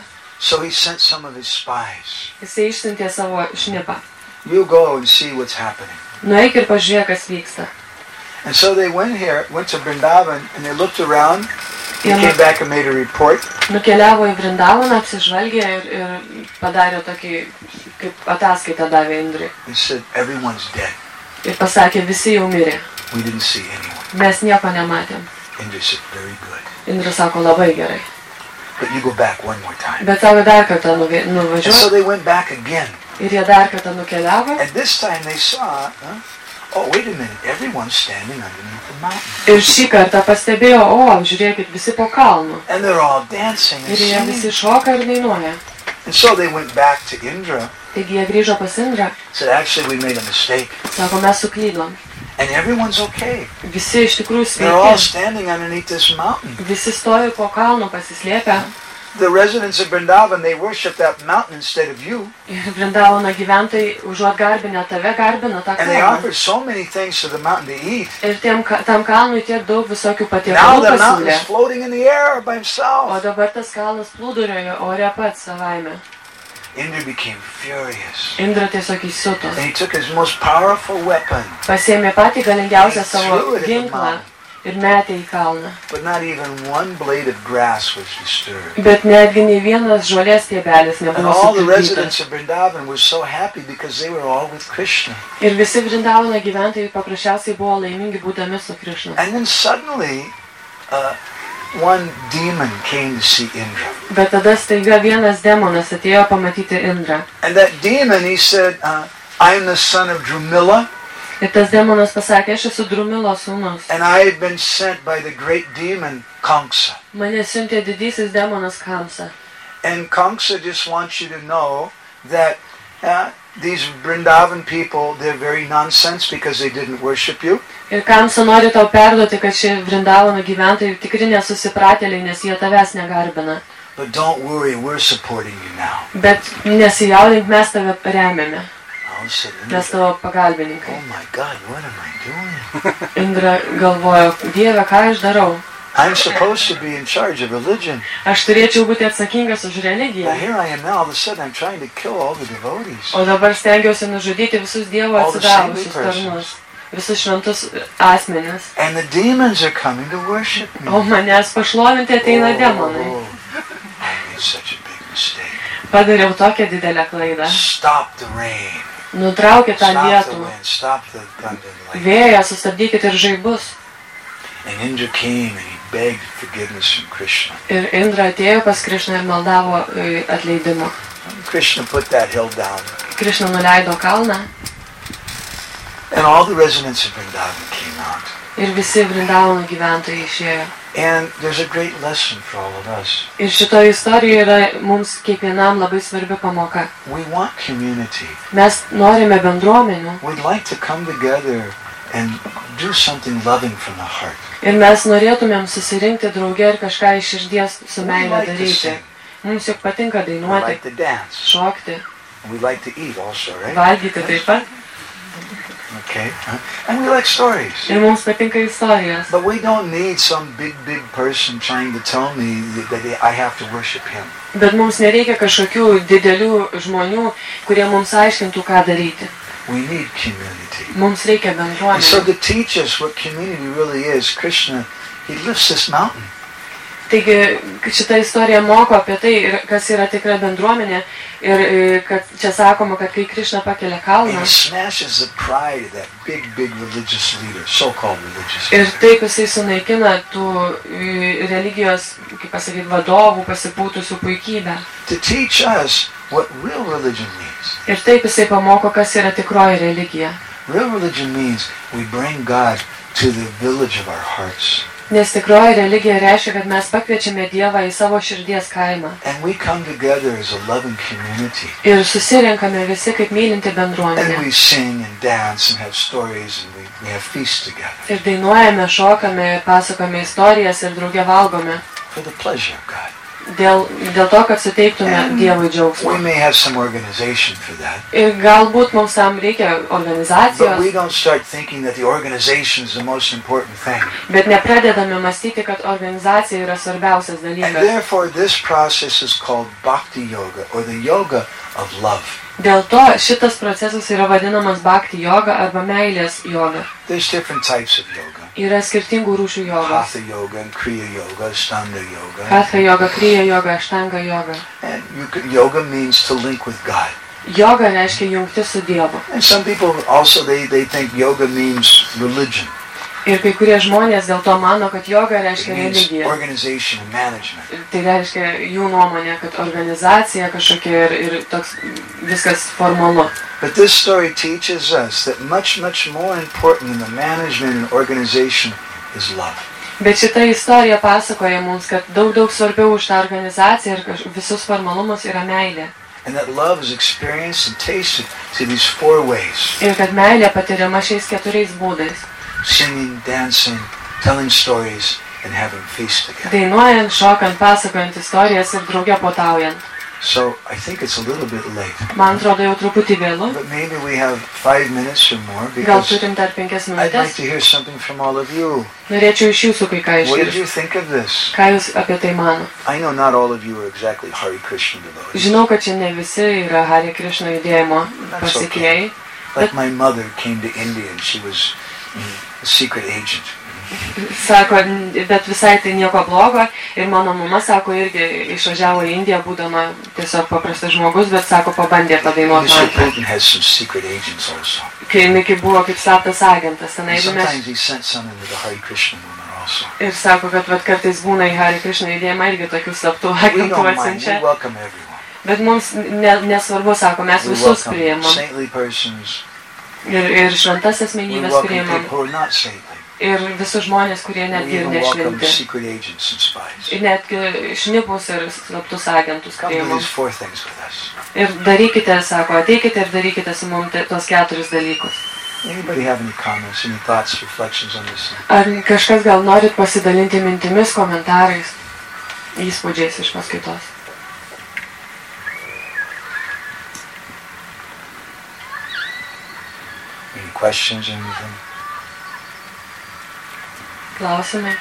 So he sent some of his spies. Jisai išsiuntė savo šnipą. You go and see what's happening. Nueik ir pažiūrėk, kas vyksta. And so they went to Vrindavan, and they looked around. He Yeah. came back and made a report. Nukeliavo į Vrindavaną, apsižvalgė ir padarė tokį, kaip ataskaitą davė Indrui. He said, everyone's dead. Ir pasakė, visi jau mirė. We didn't see anyone. Mes nieko nematėm. Indra said, very good. Indra sako, labai gerai. But you go back one more time. Bet tau dar kartą And so nuvažiuoju. they went back again. Ir jie dar kartą nukeliavo. And this time they saw, oh, wait a minute, everyone's standing underneath the mountain. Ir šį kartą pastebėjo, o, žiūrėkit, visi po kalnu. And they're all dancing and Ir jie singing. visi šoka ir dainuoja. And so they went back to Indra. Taigi jie grįžo pas Indrą. Said, actually, we made a mistake. Sako, mes suklydom. And everyone's okay. Visi iš tikrųjų They're all sveiki. standing underneath this mountain. Visi stovi po kalnu pasislėpę. The residents of Vrindavan, they worship that mountain instead of you. Ir Vrindavano gyventojai užuot garbinę tave, garbina tą And they kalną. offered so many things to the mountain to eat. Ir tam kalnui tiek daug visokių Now patiekalų the mountain pasiūlė. is floating in the air by O himself. dabar tas kalnas plūduriojo ore pats savaime. Indra became furious. Indra tiesiog įsiuto. And he took his most powerful weapon, Pasėmė patį galingiausią savo Threw it at the ginklą mountain. ir metė į kalną. but not even one blade of grass was disturbed. Bet netgi nei vienas žolės stiebelis And nebuvo all the sutrikdytas. residents of Vrindavan were so happy because they were all with Krishna. Ir visi Vrindavano gyventojai paprasčiausiai buvo laimingi būdami su Krišna. And then suddenly, one demon came to see Indra. Bet tada staiga vienas demonas atėjo pamatyti Indrą. And that demon, he said, I'm the son of Drumila, Ir tas demonas pasakė, aš esu Drumilo sūnus. and I had been sent by the great demon, Kamsa. Mane siuntė didysis demonas Kamsa. And Kamsa just wants you to know that these Vrindavan people, they're very nonsense because they didn't worship you. Ir Kamsa nori tau perduoti, kad šie Vrindavano gyventojai tikri nesusipratėliai, nes jie tavęs negarbina. But don't worry, we're supporting you now. Bet nesijaudink, mes tave remiame. I said, Mes tavo pagalbininkai. oh my God, what am I doing? Indra galvojo, Dieve, ką aš darau? I'm supposed to be in charge of religion. Aš turėčiau būti atsakingas už Now religiją. here I am now, all of a sudden I'm trying to kill all the devotees. O dabar stengiausi nužudyti visus Dievo All the atsidavusius saintly tarnus. Visus šventus asmenis. And the demons are coming to worship me. O manęs pašlovinti ateina demonai. Oh, I made such a big mistake. Padariau tokią didelę klaidą. Stop the rain. Nutraukit tą Stop the lietų. wind. Stop the thunder and lightning. Vėją, sustabdykit ir žaibus. And Indra came and he begged forgiveness from Krishna. Ir Indra atėjo pas Krišną ir maldavo atleidimo. Krishna put that hill down. Krišna nuleido kalną And all the residents of Vrindavan came out. ir visi Vrindavano gyventojai išėjo. And there's a great lesson for all of us. Ir šitoje istorijoje yra mums kiekvienam labai svarbi pamoka. We want community. Mes norime bendruomenių We'd like to come together and do something loving from the heart. ir mes norėtumėm susirinkti drauge ir kažką iš širdies su We meile like to daryti. sing. Mums juk patinka We dainuoti, like to dance. šokti, We like to eat also, right? valgyti taip pat. Okay. And we like stories. Ir mums patinka istorijos. But we don't need some big person trying to tell me that I have to worship him. Bet mums nereikia kažkokių didelių žmonių, kurie mums aiškintų, ką daryti. We need community. Mums reikia And so bendruomenės. to teach us what community really is, Krishna, he lifts this mountain. Taigi šita istorija moko apie tai, kas yra tikra bendruomenė ir kad čia sakoma, kad kai Krišna pakelia And kalną he smashes the pride of that big religious leader, so-called religious ir leader. taip jisai sunaikina tų religijos, kaip pasakyti, vadovų pasipūtusių puikybę. To teach us what real religion means. Ir taip jisai pamoko, kas yra tikroji religija. Real religion means we bring God to the village of our hearts. Nes tikroji religija reiškia, kad mes pakviečiame Dievą į savo širdies kaimą. And we come together as a loving community. Ir susirenkame visi kaip mylinti And bendruomenė. we sing and dance and have stories and we have feasts together Ir dainuojame, šokame, pasakome istorijas ir drauge valgome. for the pleasure of God. dėl to, kad suteiktume And Dievui we džiaugsmą. may have some organization for that. Ir galbūt mums tam reikia But we organizacijos, don't start thinking that the organization is the most important thing. bet nepradedame mąstyti, kad organizacija yra svarbiausias And dalykas. therefore this process is called bhakti yoga, or the yoga of love. Dėl to šitas procesas yra vadinamas bhakti joga arba meilės joga. There's different types of yoga. Yra skirtingų rūšių jogos. Hatha yoga and kriya yoga, ashtanga yoga. Hatha joga, kriya joga, aštanga joga. And yoga means to link with God. Joga reiškia jungti su Dievu. And some people also, they think yoga means religion. Ir kai kurie žmonės dėl to mano, kad joga It reiškia means religiją. organization and management. Tai reiškia jų nuomonė, kad organizacija kažkokia ir toks viskas formalu. But this story teaches us that much, much more important than the management and organization is love. Bet šita istorija pasakoja mums, kad daug svarbiau už tą organizaciją ir visus formalumus yra meilė. And that love is experienced and tasted through these 4 ways. Ir kad meilė patiriama šiais 4 būdais. Singing, dancing, telling stories, and having feast together. Dainuojant, šokant, pasakojant istorijas ir drauge puotaujant. So I think it's a little bit late. Man atrodo jau truputį vėlu. But maybe we have 5 minutes or more, Gal because turim dar 5 I'd like minutės. to hear something from all of you. Norėčiau iš jūsų kai ką What did išgirsti. you think of this? Ką jūs apie tai mano? I know not all of you are exactly Hare Krishna devotees. Žinau, kad čia ne visi yra Hare Krishna judėjimo pasekėjai. Like my mother came to India and she was a secret agent. Sako, bet visai tai nieko blogo. Ir mano mama, sako, irgi išvažiavo į Indiją, būdama tiesiog paprastas žmogus, bet sako, pabandė padainuoti Mr. mantrą. Putin has some secret agents also. Kai Miki buvo kaip slaptas agentas, tenai And ir mes. sometimes he sent some into the Hare Krishna movement also. Ir sako, kad vat, kartais būna į Hare Krishna judėjimą irgi tokių slaptų We agentų don't mind. atsiunčia. We welcome everyone. Bet mums nesvarbu, sako, mes We visus welcome priimam. saintly persons. Ir šventas We asmenybės welcome priimam. people who are not saintly. Ir visus žmonės, kurie We netgi ir even welcome nešventi. secret agents and spies. Ir netgi šnipus ir slaptus agentus Come do priimam. these 4 things with us. Ir darykite, sako, ateikite ir darykite su mums tos 4 dalykus. Anybody have any comments, any thoughts, reflections on this? Ar kažkas gal norit pasidalinti mintimis, komentarais, įspūdžiais iš paskaitos? Any questions, anything? Klausimai?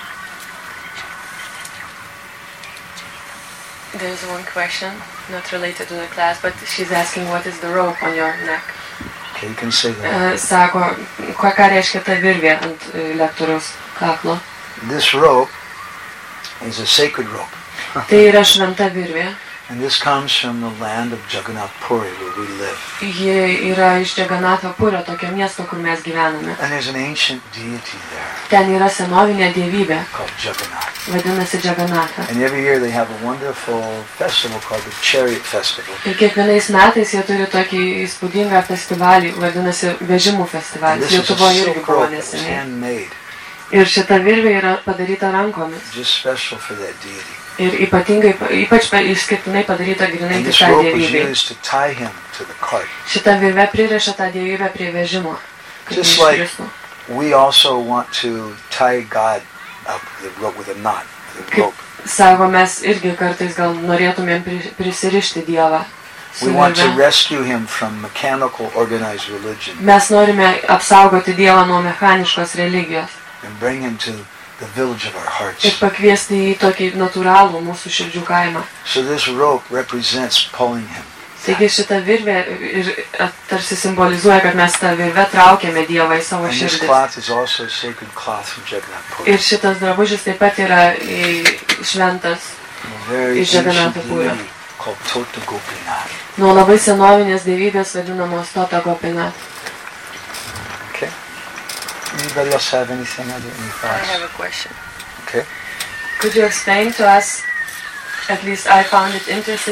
There's one question, not related to the class, but she's asking what is the rope on your neck. Okay, you can say that. Sako, ką reiškia ta virvė ant lektoriaus kaklo? This rope is a sacred rope. Tai yra šventa virvė. And this comes from the land of Jagannath Puri, where we live. Ji yra iš Džaganatho Purio, tokio miesto, kur mes gyvename. And there's an ancient deity there Ten yra senovinė dievybė, called Jagannath. vadinasi Džaganatha. And every year they have a wonderful festival called the Chariot Festival. Ir kiekvienais metais jie turi tokį įspūdingą festivalį, vadinasi Vežimų And festivalis. this is a Lietuvoje irgi silk buvo rope that was neseniai. handmade, Ir šita virvė yra padaryta rankomis. just special for that deity. Ir ypač išskirtinai padaryta grinai And tik this tą rope was dievybę. used to tie him to the cart. Šita virvė pririša tą dievybę prie vežimo. kad Just like neiškristų. we also want to tie God up with a rope, with a knot, with a Kaip rope. sako, mes irgi kartais gal norėtumėm prisirišti Dievą. su We want to virve. rescue him from mechanical organized religion Mes norime apsaugoti Dievą nuo mechaniškos religijos and bring him to the village of our ir hearts. pakviesti į tokį natūralų mūsų širdžių kaimą. So this rope represents pulling him. Taigi šita virvė ir tarsi simbolizuoja, kad mes tą virvę traukiame Dievą į savo And this širdį. cloth is also a sacred cloth from Jagannath Puri. Ir šitas drabužis taip pat yra šventas A very iš ancient Jagannath Purio. deity called Tota Gopinath. Nuo labai senovinės dievybės vadinamos Tota Gopinath. Okay. Anybody else have anything? Any thoughts? a question. Okay. Could you explain to us, at least I found it interesting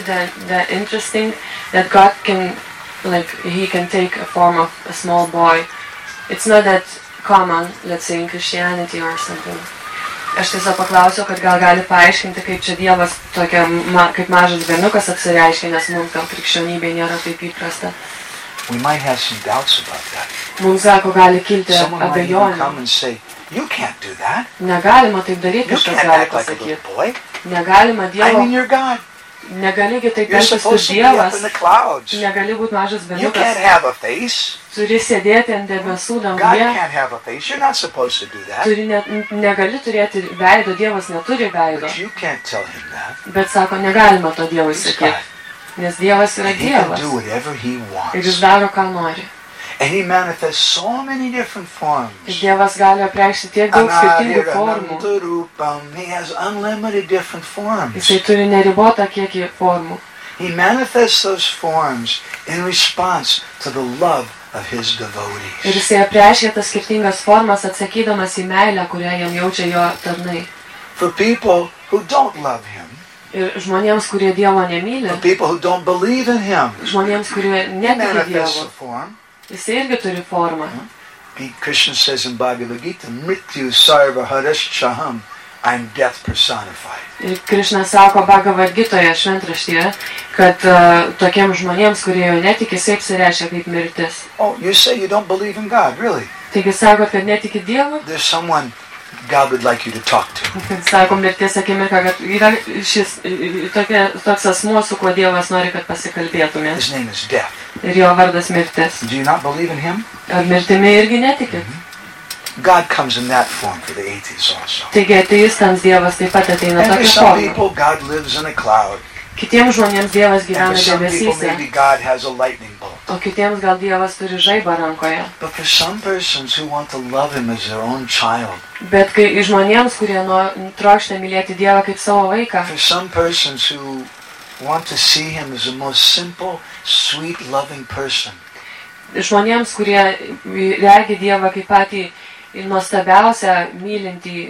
that God can, like, he can take a form of a small boy. It's not that common, let's say, in Christianity or something. Aš tiesiog paklausiau, kad gal gali paaiškinti, kaip čia Dievas tokia, kaip mažas berniukas apsireiškia, nes mums gal krikščionybė nėra taip įprasta. We might have some doubts about that. Mums, sako, gali kilti Someone might even come abejonių. and say, "You can't do that. Negalima taip daryti, You kažkas can't gali act like a pasakyti. little boy. Negalima I Dievo, mean, you're God. negali taip You're elgtis tu supposed to be up Dievas, in the clouds. negali būti mažas You can't berniukas, have a face. turi sėdėti ant debesų God danguje, can't have a face. You're not supposed to do that. negali turėti veido, Dievas neturi veido. But you can't tell him that. Bet sako, negalima to Dievui He's sakyti, God. nes Dievas yra And he can Dievas do whatever he ir jis wants. daro, ką nori. And he manifests so many different forms. Ir Dievas gali apreikšti tiek daug skirtingų formų. Anadirandurupam. He has unlimited different forms. Jisai turi neribotą kiekį formų. He manifests those forms in response to the love of his Ir devotees. jisai apreiškia tas skirtingas formas atsakydamas į meilę, kurią jam jaučia jo tarnai. For people who don't love him, Ir žmonėms, kurie Dievo nemyli, for people who don't believe in him, žmonėms, kurie he netiki manifests a Dievu, form. jisai irgi turi formą. Krishna says in Bhagavad Gita, Mrityu sarva haraschaham, I'm death personified. Ir Krišna sako Bhagavad Gitoje šventraštyje, kad tokiems žmonėms, kurie jo netiki, jisai apsireiškia kaip mirtis. Oh, you say you don't believe in God, really? Taigi sakot, kad netiki Dievu? There's someone God would like you to talk to. Sako mirties akimirka, kad yra šis toks asmuo, su kuo Dievas nori, kad pasikalbėtumės. His name is death. Ir jo vardas mirtis. Do you not believe in him? Ar mirtimi irgi netikit? God comes in that form for the atheists also. Taigi ateistams Dievas taip pat ateina And for tokia some forma. people, God lives in a cloud. Kitiems žmonėms Dievas And gyvena for some people, debesyse, maybe God has a lightning bolt. o kitiems gal Dievas turi žaibą rankoje. But for some persons who want to love him as their own child, Bet kai žmonėms, kurie trokšta mylėti Dievą kaip savo vaiką, for some persons who want to see him as the most simple, sweet, loving person, žmonėms, kurie regi Dievą kaip patį nuostabiausią mylintį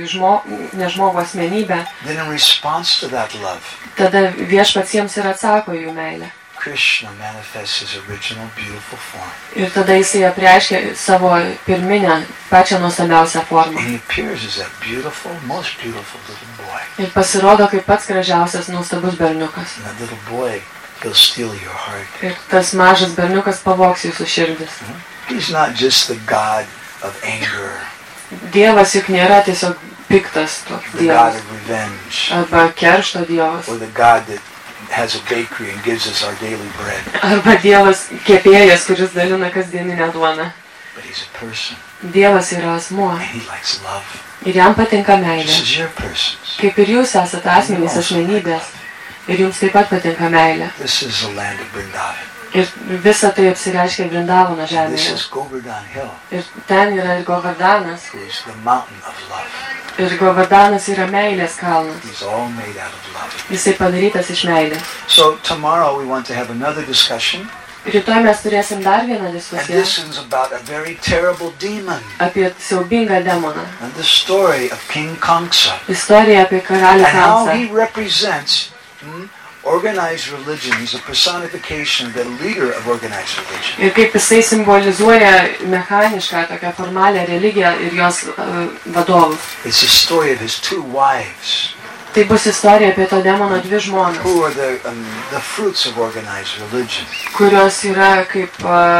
žmogų asmenybę, then in response to that love, tada viešpats jiems ir atsako jų meilę. Krishna manifests his original beautiful form. Ir tada jisai apreiškia savo pirminę, pačią nuostabiausią formą. And he appears as that beautiful, most beautiful little boy. Ir pasirodo kaip pats gražiausias nuostabus berniukas. And that little boy, he'll steal your heart. Ir tas mažas berniukas pavogs jūsų širdis. He's not just the God of anger, Dievas juk nėra tiesiog piktas toks the God Dievas. of revenge, Arba keršto Dievas. or the God that has a bakery and gives us our daily bread. Arba Dievas kepėjas, kuris dalina kasdieninę duoną. But he's a person, Dievas yra asmuo. and he likes love. Ir jam patinka Just meilė. as you're persons. Kaip ir jūs esate asmenys, asmenybės. Ir jums taip pat patinka meilė. This is the land of Vrindavan. Ir visa tai apsireiškia Vrindavano This žemėje. is Govardhan Hill, Ir ten yra ir Govardanas. who is the mountain of love. Ir Govardanas yra meilės kalnas. He's all made out of love. Jisai padarytas iš meilės. So tomorrow we want to have another discussion, Rytoj mes turėsim dar vieną and diskusiją this is about a very terrible demon. apie siaubingą demoną. And the story of King Kamsa, Istorija apie karalių and how Kamsą. he represents organized religion. He's a personification, the leader of organized religion. Ir kaip jisai simbolizuoja mechanišką, tokią formalią religiją ir jos vadovus. It's the story of his two wives, Tai bus istorija apie to demono dvi žmonas, who are the fruits of organized religion. kurios yra kaip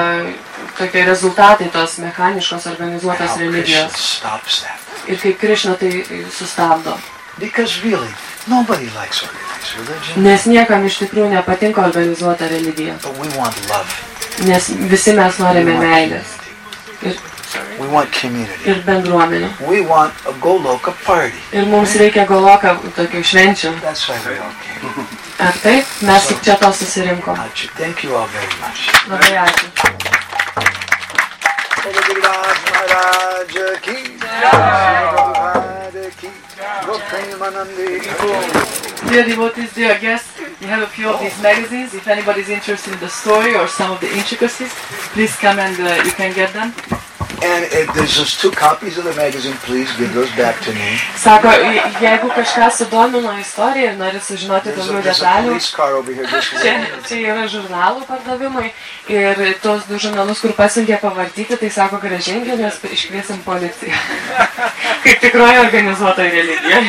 tokie rezultatai tos mechaniškos And organizuotos how Krishna religijos. stops that. Ir kaip Krišna tai sustabdo. Because really, nobody likes organized religion, Nes niekam iš tikrųjų nepatinka organizuota religija. but we want love. Nes visi mes We norime want meilės community. We want community. ir bendruomenių. We want a Goloka party. Ir mums reikia Goloka tokių švenčių. That's why we all came. Ar taip? Mes tik čia to susirinkom. Ačiū. Thank you all very much. Labai ačiū. Giriraj Maharaj ki Prabhupada ki Gopremanandi ki. Dear devotees, dear guests, we have a few of these magazines. If anybody is interested in the story or some of the intricacies, please come and you can get them. And if there's just 2 copies of the magazine, please give those back to me. Sako, jeigu kažką sudomino istoriją ir nori sužinoti daugiau There's a detalių, police car over here just čia yra žurnalų pardavimai ir tos 2 žurnalus, kur pasiuntė pavartyti, tai sako grąžingi, nes iškviesim policiją. Kaip tikroji organizuota religija.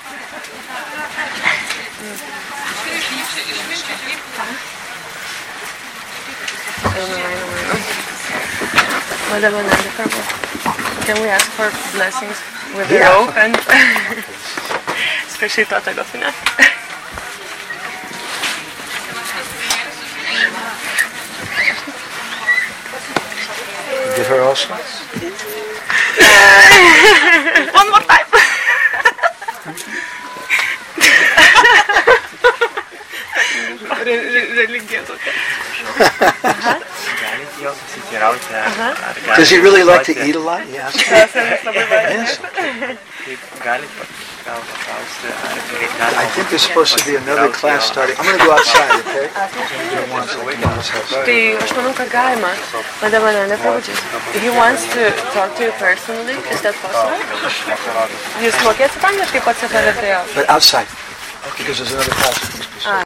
Madam Ananda Prabhu, can we ask for blessings with the rope and skyita tego, nie? Get her also? One more time! Religia tokia. Does he really like to eat a lot? Yes. Yes. I think there's supposed to be another class starting. I'm going to go outside, okay? Tai aš manau, kad galima. He wants to talk to you personally. Is that possible? Jūs mokėsit angliškai pats apie vertėjo? But outside, because there's another class.